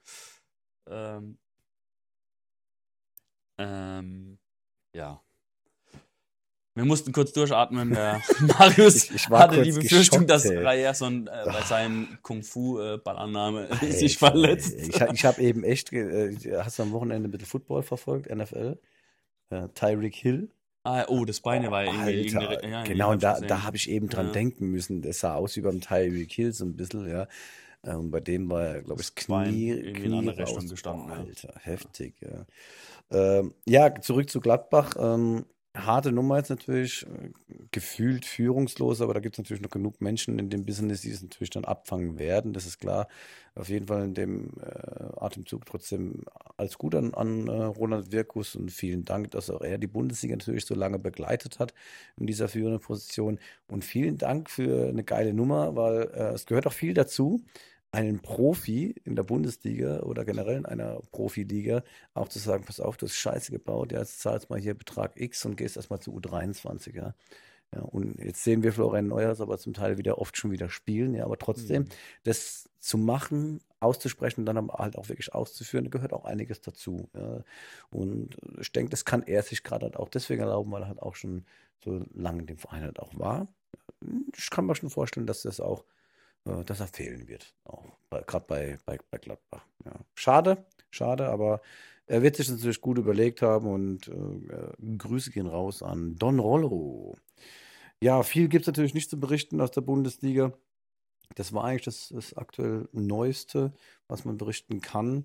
Ja. Wir mussten kurz durchatmen. Der Marius hatte die Befürchtung, dass Ryerson bei seinem Kung-Fu-Ballannahme sich verletzt. Ich habe eben echt, hast du am Wochenende ein bisschen Football verfolgt, NFL? Tyreek Hill. Das Beine war irgendwie. Genau, und da habe ich eben dran denken müssen. Das sah aus wie beim Tyreek Hill so ein bisschen, ja. Und bei dem war, glaube ich, das Knie in eine andere Richtung gestanden. Alter, heftig, ja. Ja, zurück zu Gladbach. harte Nummer jetzt natürlich, gefühlt führungslos, aber da gibt es natürlich noch genug Menschen in dem Business, die es natürlich dann abfangen werden, das ist klar. Auf jeden Fall in dem Atemzug trotzdem alles gut an Roland Wirkus und vielen Dank, dass auch er die Bundesliga natürlich so lange begleitet hat in dieser führenden Position. Und vielen Dank für eine geile Nummer, weil es gehört auch viel dazu, einen Profi in der Bundesliga oder generell in einer Profiliga auch zu sagen, pass auf, du hast Scheiße gebaut, jetzt zahlst mal hier Betrag X und gehst erstmal zu U23, ja. Ja, und jetzt sehen wir Florian Neuhaus aber zum Teil wieder oft schon wieder spielen, ja, aber trotzdem, das zu machen, auszusprechen und dann aber halt auch wirklich auszuführen, da gehört auch einiges dazu. Ja. Und ich denke, das kann er sich gerade halt auch deswegen erlauben, weil er halt auch schon so lange in dem Verein halt auch war. Ich kann mir schon vorstellen, dass dass er fehlen wird, auch gerade bei Gladbach. Ja. Schade, aber er wird sich das natürlich gut überlegt haben und Grüße gehen raus an Don Rollo. Ja, viel gibt es natürlich nicht zu berichten aus der Bundesliga. Das war eigentlich das aktuell Neueste, was man berichten kann.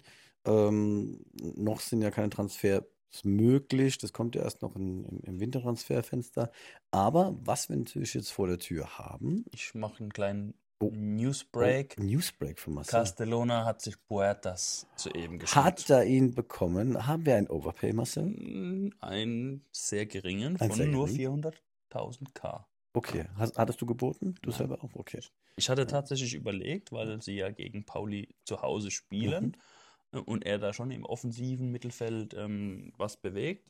Noch sind ja keine Transfers möglich. Das kommt ja erst noch im Wintertransferfenster. Aber was wir natürlich jetzt vor der Tür haben. Ich mache einen kleinen Oh. Newsbreak. Newsbreak von Marcel. Castellona hat sich Puertas soeben geschnappt. Hat er ihn bekommen? Haben wir einen Overpay, Marcel? Einen sehr geringen Ein von sehr nur gering? 400.000 K. Okay. Hattest du geboten? Du Nein. selber auch? Okay. Ich hatte tatsächlich überlegt, weil sie ja gegen Pauli zu Hause spielen und er da schon im offensiven Mittelfeld was bewegt.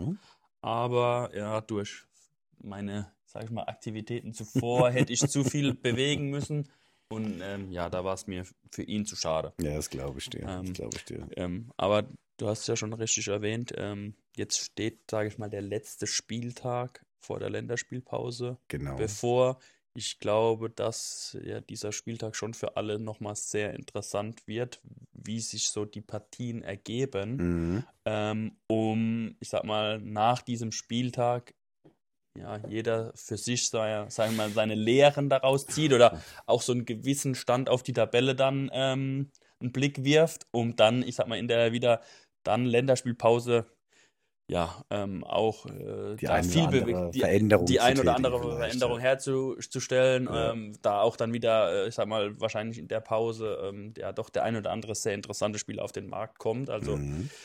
Aber ja, durch meine, sag ich mal, Aktivitäten zuvor hätte ich zu viel bewegen müssen. Und ja, da war es mir für ihn zu schade. Ja, das glaube ich dir. Aber du hast es ja schon richtig erwähnt, jetzt steht, sage ich mal, der letzte Spieltag vor der Länderspielpause Genau. bevor. Ich glaube, dass ja dieser Spieltag schon für alle nochmal sehr interessant wird, wie sich so die Partien ergeben, ich sag mal, nach diesem Spieltag ja, jeder für sich, sagen wir mal, seine Lehren daraus zieht oder auch so einen gewissen Stand auf die Tabelle dann einen Blick wirft, um dann, ich sag mal, in der wieder dann Länderspielpause ja, auch die da eine viel oder andere vielleicht, Veränderung herzustellen, da auch dann wieder, ich sag mal, wahrscheinlich in der Pause ja doch der ein oder andere sehr interessante Spieler auf den Markt kommt. Also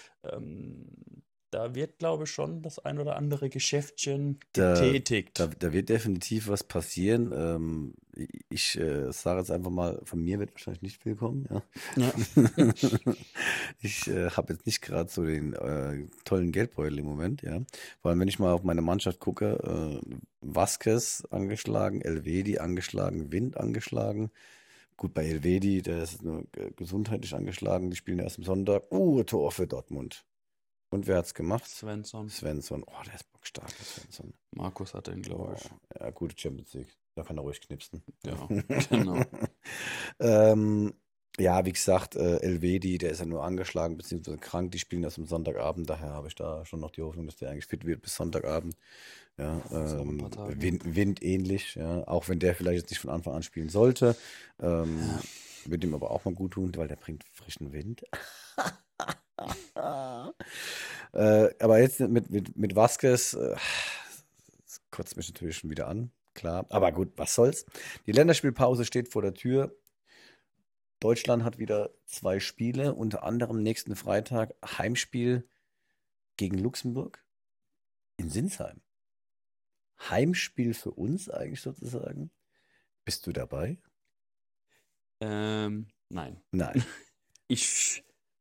da wird, glaube ich, schon das ein oder andere Geschäftchen getätigt. Da wird definitiv was passieren. Ich sage jetzt einfach mal, von mir wird wahrscheinlich nicht viel kommen. Ja. Ich habe jetzt nicht gerade so den tollen Geldbeutel im Moment. Ja. Vor allem, wenn ich mal auf meine Mannschaft gucke, Vasquez angeschlagen, Elvedi angeschlagen, Wind angeschlagen. Gut, bei Elvedi, der ist nur gesundheitlich angeschlagen. Die spielen erst am Sonntag. Tor für Dortmund. Und wer hat's gemacht? Svensson. Oh, der ist bockstark, Svensson. Markus hat den, glaube ich. Ja, gute Champions League. Da kann er ruhig knipsen. Ja, genau. Ja, wie gesagt, Elvedi, der ist ja nur angeschlagen bzw. krank. Die spielen erst am Sonntagabend. Daher habe ich da schon noch die Hoffnung, dass der eigentlich fit wird bis Sonntagabend. Ja, Wind ähnlich. Ja, auch wenn der vielleicht jetzt nicht von Anfang an spielen sollte. Wird ihm aber auch mal gut tun, weil der bringt frischen Wind. Aber jetzt mit Vasquez das kotzt mich natürlich schon wieder an, klar. Aber gut, was soll's. Die Länderspielpause steht vor der Tür. Deutschland hat wieder 2 Spiele, unter anderem nächsten Freitag Heimspiel gegen Luxemburg in Sinsheim. Heimspiel für uns eigentlich sozusagen. Bist du dabei? Nein. Nein. Ich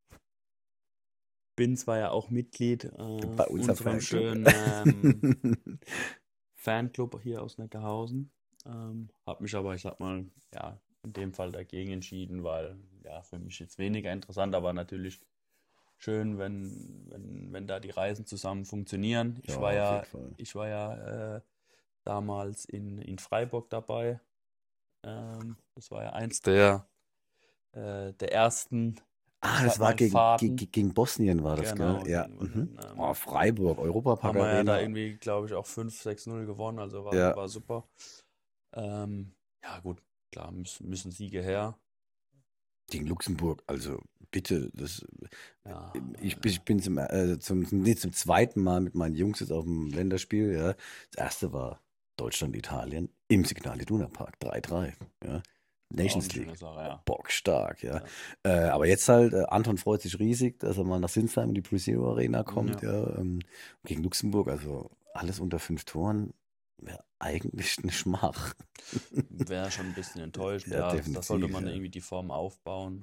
bin zwar ja auch Mitglied bei unserem schönen Fanclub hier aus Neckarhausen, habe mich aber, ich sag mal, ja, in dem Fall dagegen entschieden, weil ja für mich jetzt weniger interessant, aber natürlich schön, wenn da die Reisen zusammen funktionieren. Ich war ja damals in Freiburg dabei. Das war ja eins der ersten. Das war gegen Bosnien, war das, genau, gell? Ja. Freiburg, Europapark haben wir ja Arena. da irgendwie, glaube ich, auch 5-6-0 gewonnen, also war super. Ja gut, klar, müssen Siege her. Gegen Luxemburg, also bitte, Ja, ich bin zum zweiten Mal mit meinen Jungs jetzt auf dem Länderspiel. Ja. Das erste war Deutschland-Italien im Signal Iduna Park, 3-3. Ja. auch Nations eine schöne League, Sache, ja. bockstark, ja. Aber jetzt halt, Anton freut sich riesig, dass er mal nach Sinsheim in die Pre-Zero Arena kommt, ja. Gegen Luxemburg, also alles unter 5 Toren, wäre eigentlich eine Schmach. Wäre schon ein bisschen enttäuscht, Ja, ja. Da definitiv, sollte man ja. irgendwie die Form aufbauen.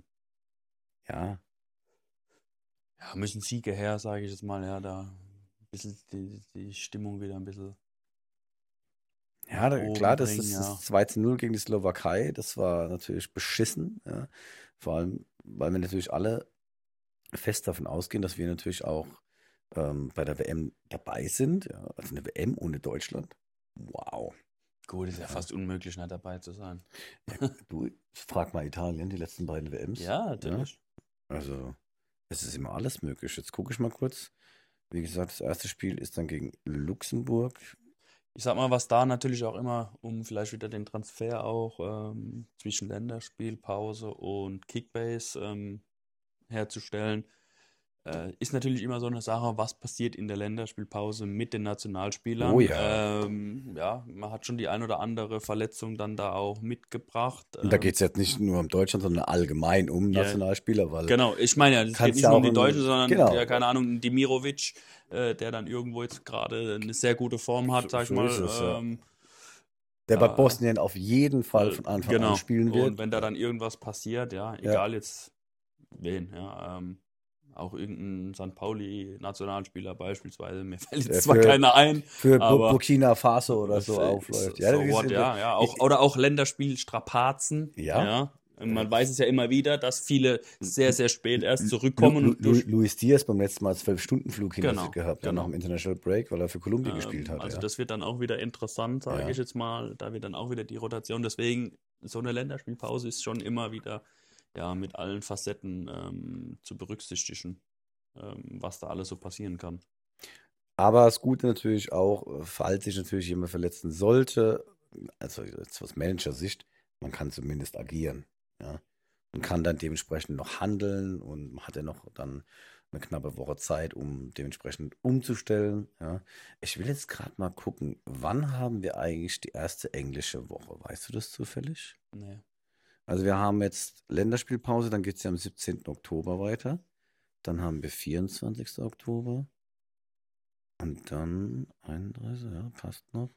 Ja, Ja, müssen Siege her, sage ich jetzt mal, ja, da ein bisschen die Stimmung wieder ein bisschen ja, nach oben klar, das bringen, ist ja. das 2-0 gegen die Slowakei, das war natürlich beschissen, ja. Vor allem, weil wir natürlich alle fest davon ausgehen, dass wir natürlich auch bei der WM dabei sind. Ja. Also eine WM ohne Deutschland. Wow. Gut, ist ja fast unmöglich, nicht dabei zu sein. Du, frag mal Italien, die letzten beiden WMs. Ja, natürlich. Also, es ist immer alles möglich. Jetzt gucke ich mal kurz. Wie gesagt, das erste Spiel ist dann gegen Luxemburg. Ich sag mal, was da natürlich auch immer, um vielleicht wieder den Transfer auch zwischen Länderspielpause und Kickbase herzustellen, ist natürlich immer so eine Sache, was passiert in der Länderspielpause mit den Nationalspielern. Oh ja. Ja, man hat schon die ein oder andere Verletzung dann da auch mitgebracht. Und da geht es jetzt nicht nur um Deutschland, sondern allgemein um Ja. Nationalspieler, weil Genau, ich meine ja, es geht kannst nicht ja nur um auch die Deutschen, sondern, genau. ja, keine Ahnung, Demirovic, der dann irgendwo jetzt gerade eine sehr gute Form hat, sag ich So mal. ist es, ja. Der bei Bosnien auf jeden Fall von Anfang an spielen wird. Und wenn da dann irgendwas passiert, ja, egal jetzt wen, ja, auch irgendein St. Pauli-Nationalspieler beispielsweise, mir fällt jetzt zwar keiner ein, Für aber Burkina Faso oder so aufläuft. Ja, oder auch Länderspielstrapazen, ja. Man weiß es ja immer wieder, dass viele sehr, sehr spät erst zurückkommen. Luis Diaz beim letzten Mal 12-Stunden-Flug gehabt, genau. nach dem International Break, weil er für Kolumbien gespielt hat. Also das wird dann auch wieder interessant, sage ich jetzt mal. Da wird dann auch wieder die Rotation. Deswegen, so eine Länderspielpause ist schon immer wieder mit allen Facetten zu berücksichtigen, was da alles so passieren kann. Aber das Gute natürlich auch, falls sich natürlich jemand verletzen sollte, also jetzt aus Manager-Sicht, man kann zumindest agieren. Ja, und kann dann dementsprechend noch handeln und hat ja noch dann eine knappe Woche Zeit, um dementsprechend umzustellen. Ja. Ich will jetzt gerade mal gucken, wann haben wir eigentlich die erste englische Woche? Weißt du das zufällig? Nee. Also wir haben jetzt Länderspielpause, dann geht es ja am 17. Oktober weiter. Dann haben wir 24. Oktober. Und dann 31, ja, passt noch.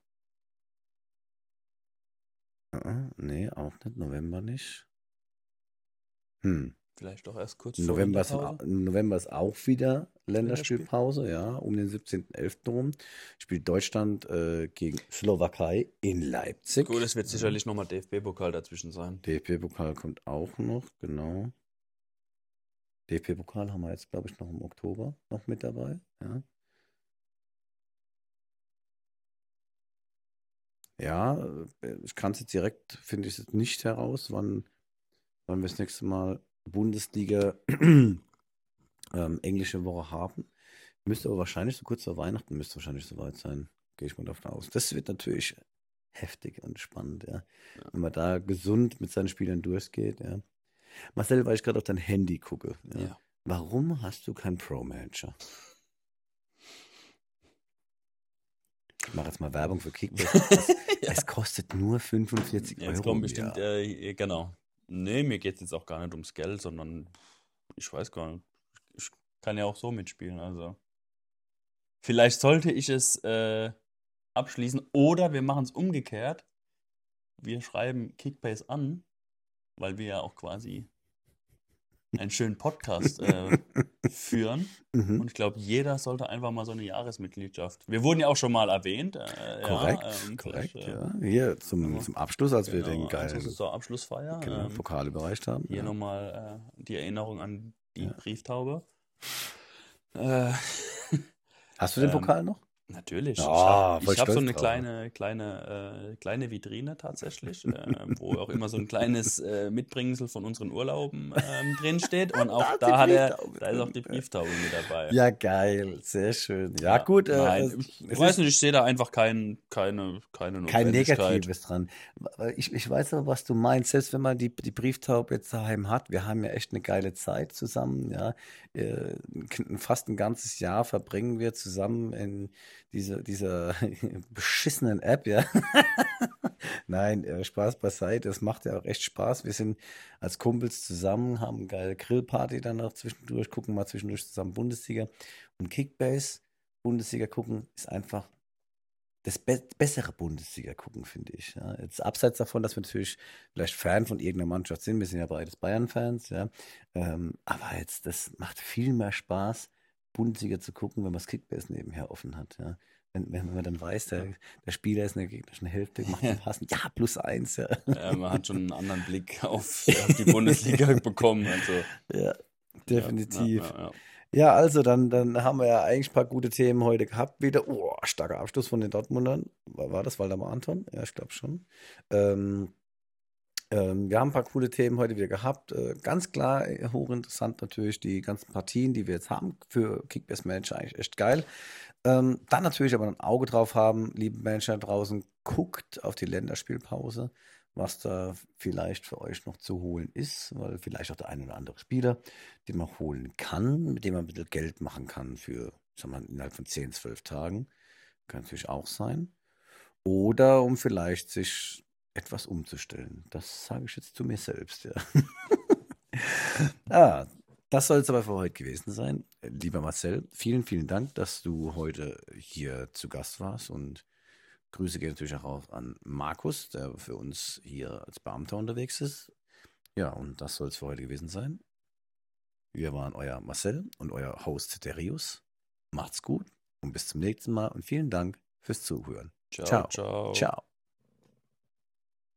Nee, auch nicht. November nicht. Vielleicht doch erst kurz November vor November ist auch wieder Länderspielpause, ja, um den 17.11. rum. Spielt Deutschland gegen Slowakei in Leipzig. Gut, es wird sicherlich nochmal DFB-Pokal dazwischen sein. DFB-Pokal kommt auch noch, genau. DFB-Pokal haben wir jetzt, glaube ich, noch im Oktober noch mit dabei, ja. Ja, ich kann es jetzt direkt, finde ich es nicht heraus, wann wir das nächste Mal Bundesliga englische Woche haben. Müsste aber wahrscheinlich so kurz vor Weihnachten müsste wahrscheinlich soweit sein. Gehe ich mal davon aus. Das wird natürlich heftig und spannend, ja. Wenn man da gesund mit seinen Spielern durchgeht, ja. Marcel, weil ich gerade auf dein Handy gucke. Ja. Warum hast du keinen Pro-Manager? Ich mache jetzt mal Werbung für Kickbase. Es kostet nur 45 Euro. Jetzt kommt bestimmt, genau. Nee, mir geht es jetzt auch gar nicht ums Geld, sondern ich weiß gar nicht. Ich kann ja auch so mitspielen, also. Vielleicht sollte ich es abschließen oder wir machen es umgekehrt. Wir schreiben Kickbase an, weil wir ja auch quasi einen schönen Podcast führen. Und ich glaube, jeder sollte einfach mal so eine Jahresmitgliedschaft. Wir wurden ja auch schon mal erwähnt. Korrekt, ja. Hier zum Abschluss, als wir den geilen zur Abschlussfeier Pokal überreicht haben. Hier nochmal die Erinnerung an die Brieftaube. Hast du den Pokal noch? Natürlich. Ja, voll Ich hab so stolz eine drauf. kleine Vitrine tatsächlich, wo auch immer so ein kleines Mitbringsel von unseren Urlauben drin steht. Und auch Da ist die Brieftaube da ist auch drin. die Brieftaube mit dabei. Ja, geil, sehr schön. Ja, Ja, gut, nein, ich es weiß ist nicht, ich sehe da einfach keine kein Notwendigkeit. Negatives dran. Ich weiß aber, was du meinst. Selbst wenn man die Brieftaube jetzt daheim hat, wir haben ja echt eine geile Zeit zusammen, ja. Fast ein ganzes Jahr verbringen wir zusammen in dieser beschissenen App, ja. Nein, Spaß beiseite. Das macht ja auch echt Spaß. Wir sind als Kumpels zusammen, haben eine geile Grillparty dann noch zwischendurch, gucken mal zwischendurch zusammen Bundesliga. Und Kickbase, Bundesliga gucken, ist einfach das bessere Bundesliga gucken, finde ich. Ja. Jetzt abseits davon, dass wir natürlich vielleicht Fan von irgendeiner Mannschaft sind, wir sind ja beides Bayern-Fans, ja. Aber jetzt, das macht viel mehr Spaß, Bundesliga zu gucken, wenn man das Kickbase nebenher offen hat, ja. Wenn man dann weiß, der Spieler ist in der gegnerischen Hälfte, macht den Passen, ja, +1, ja. Man hat schon einen anderen Blick auf die Bundesliga bekommen. Also, Ja, definitiv. ja. Ja, also dann haben wir ja eigentlich ein paar gute Themen heute gehabt. Wieder, starker Abschluss von den Dortmundern. War das Waldemar Anton? Ja, ich glaube schon. Wir haben ein paar coole Themen heute wieder gehabt. Ganz klar, hochinteressant natürlich die ganzen Partien, die wir jetzt haben für Kickbase Manager, eigentlich echt geil. Dann natürlich aber ein Auge drauf haben, liebe Manager da draußen, guckt auf die Länderspielpause, was da vielleicht für euch noch zu holen ist, weil vielleicht auch der ein oder andere Spieler, den man holen kann, mit dem man ein bisschen Geld machen kann für, sagen wir mal, innerhalb von 10, 12 Tagen. Kann natürlich auch sein. Oder um vielleicht sich etwas umzustellen. Das sage ich jetzt zu mir selbst, ja. Das soll es aber für heute gewesen sein. Lieber Marcel, vielen, vielen Dank, dass du heute hier zu Gast warst, und Grüße gehen natürlich auch an Markus, der für uns hier als Beamter unterwegs ist. Ja, und das soll es für heute gewesen sein. Wir waren euer Marcel und euer Host Darius. Macht's gut und bis zum nächsten Mal und vielen Dank fürs Zuhören. Ciao. Ciao.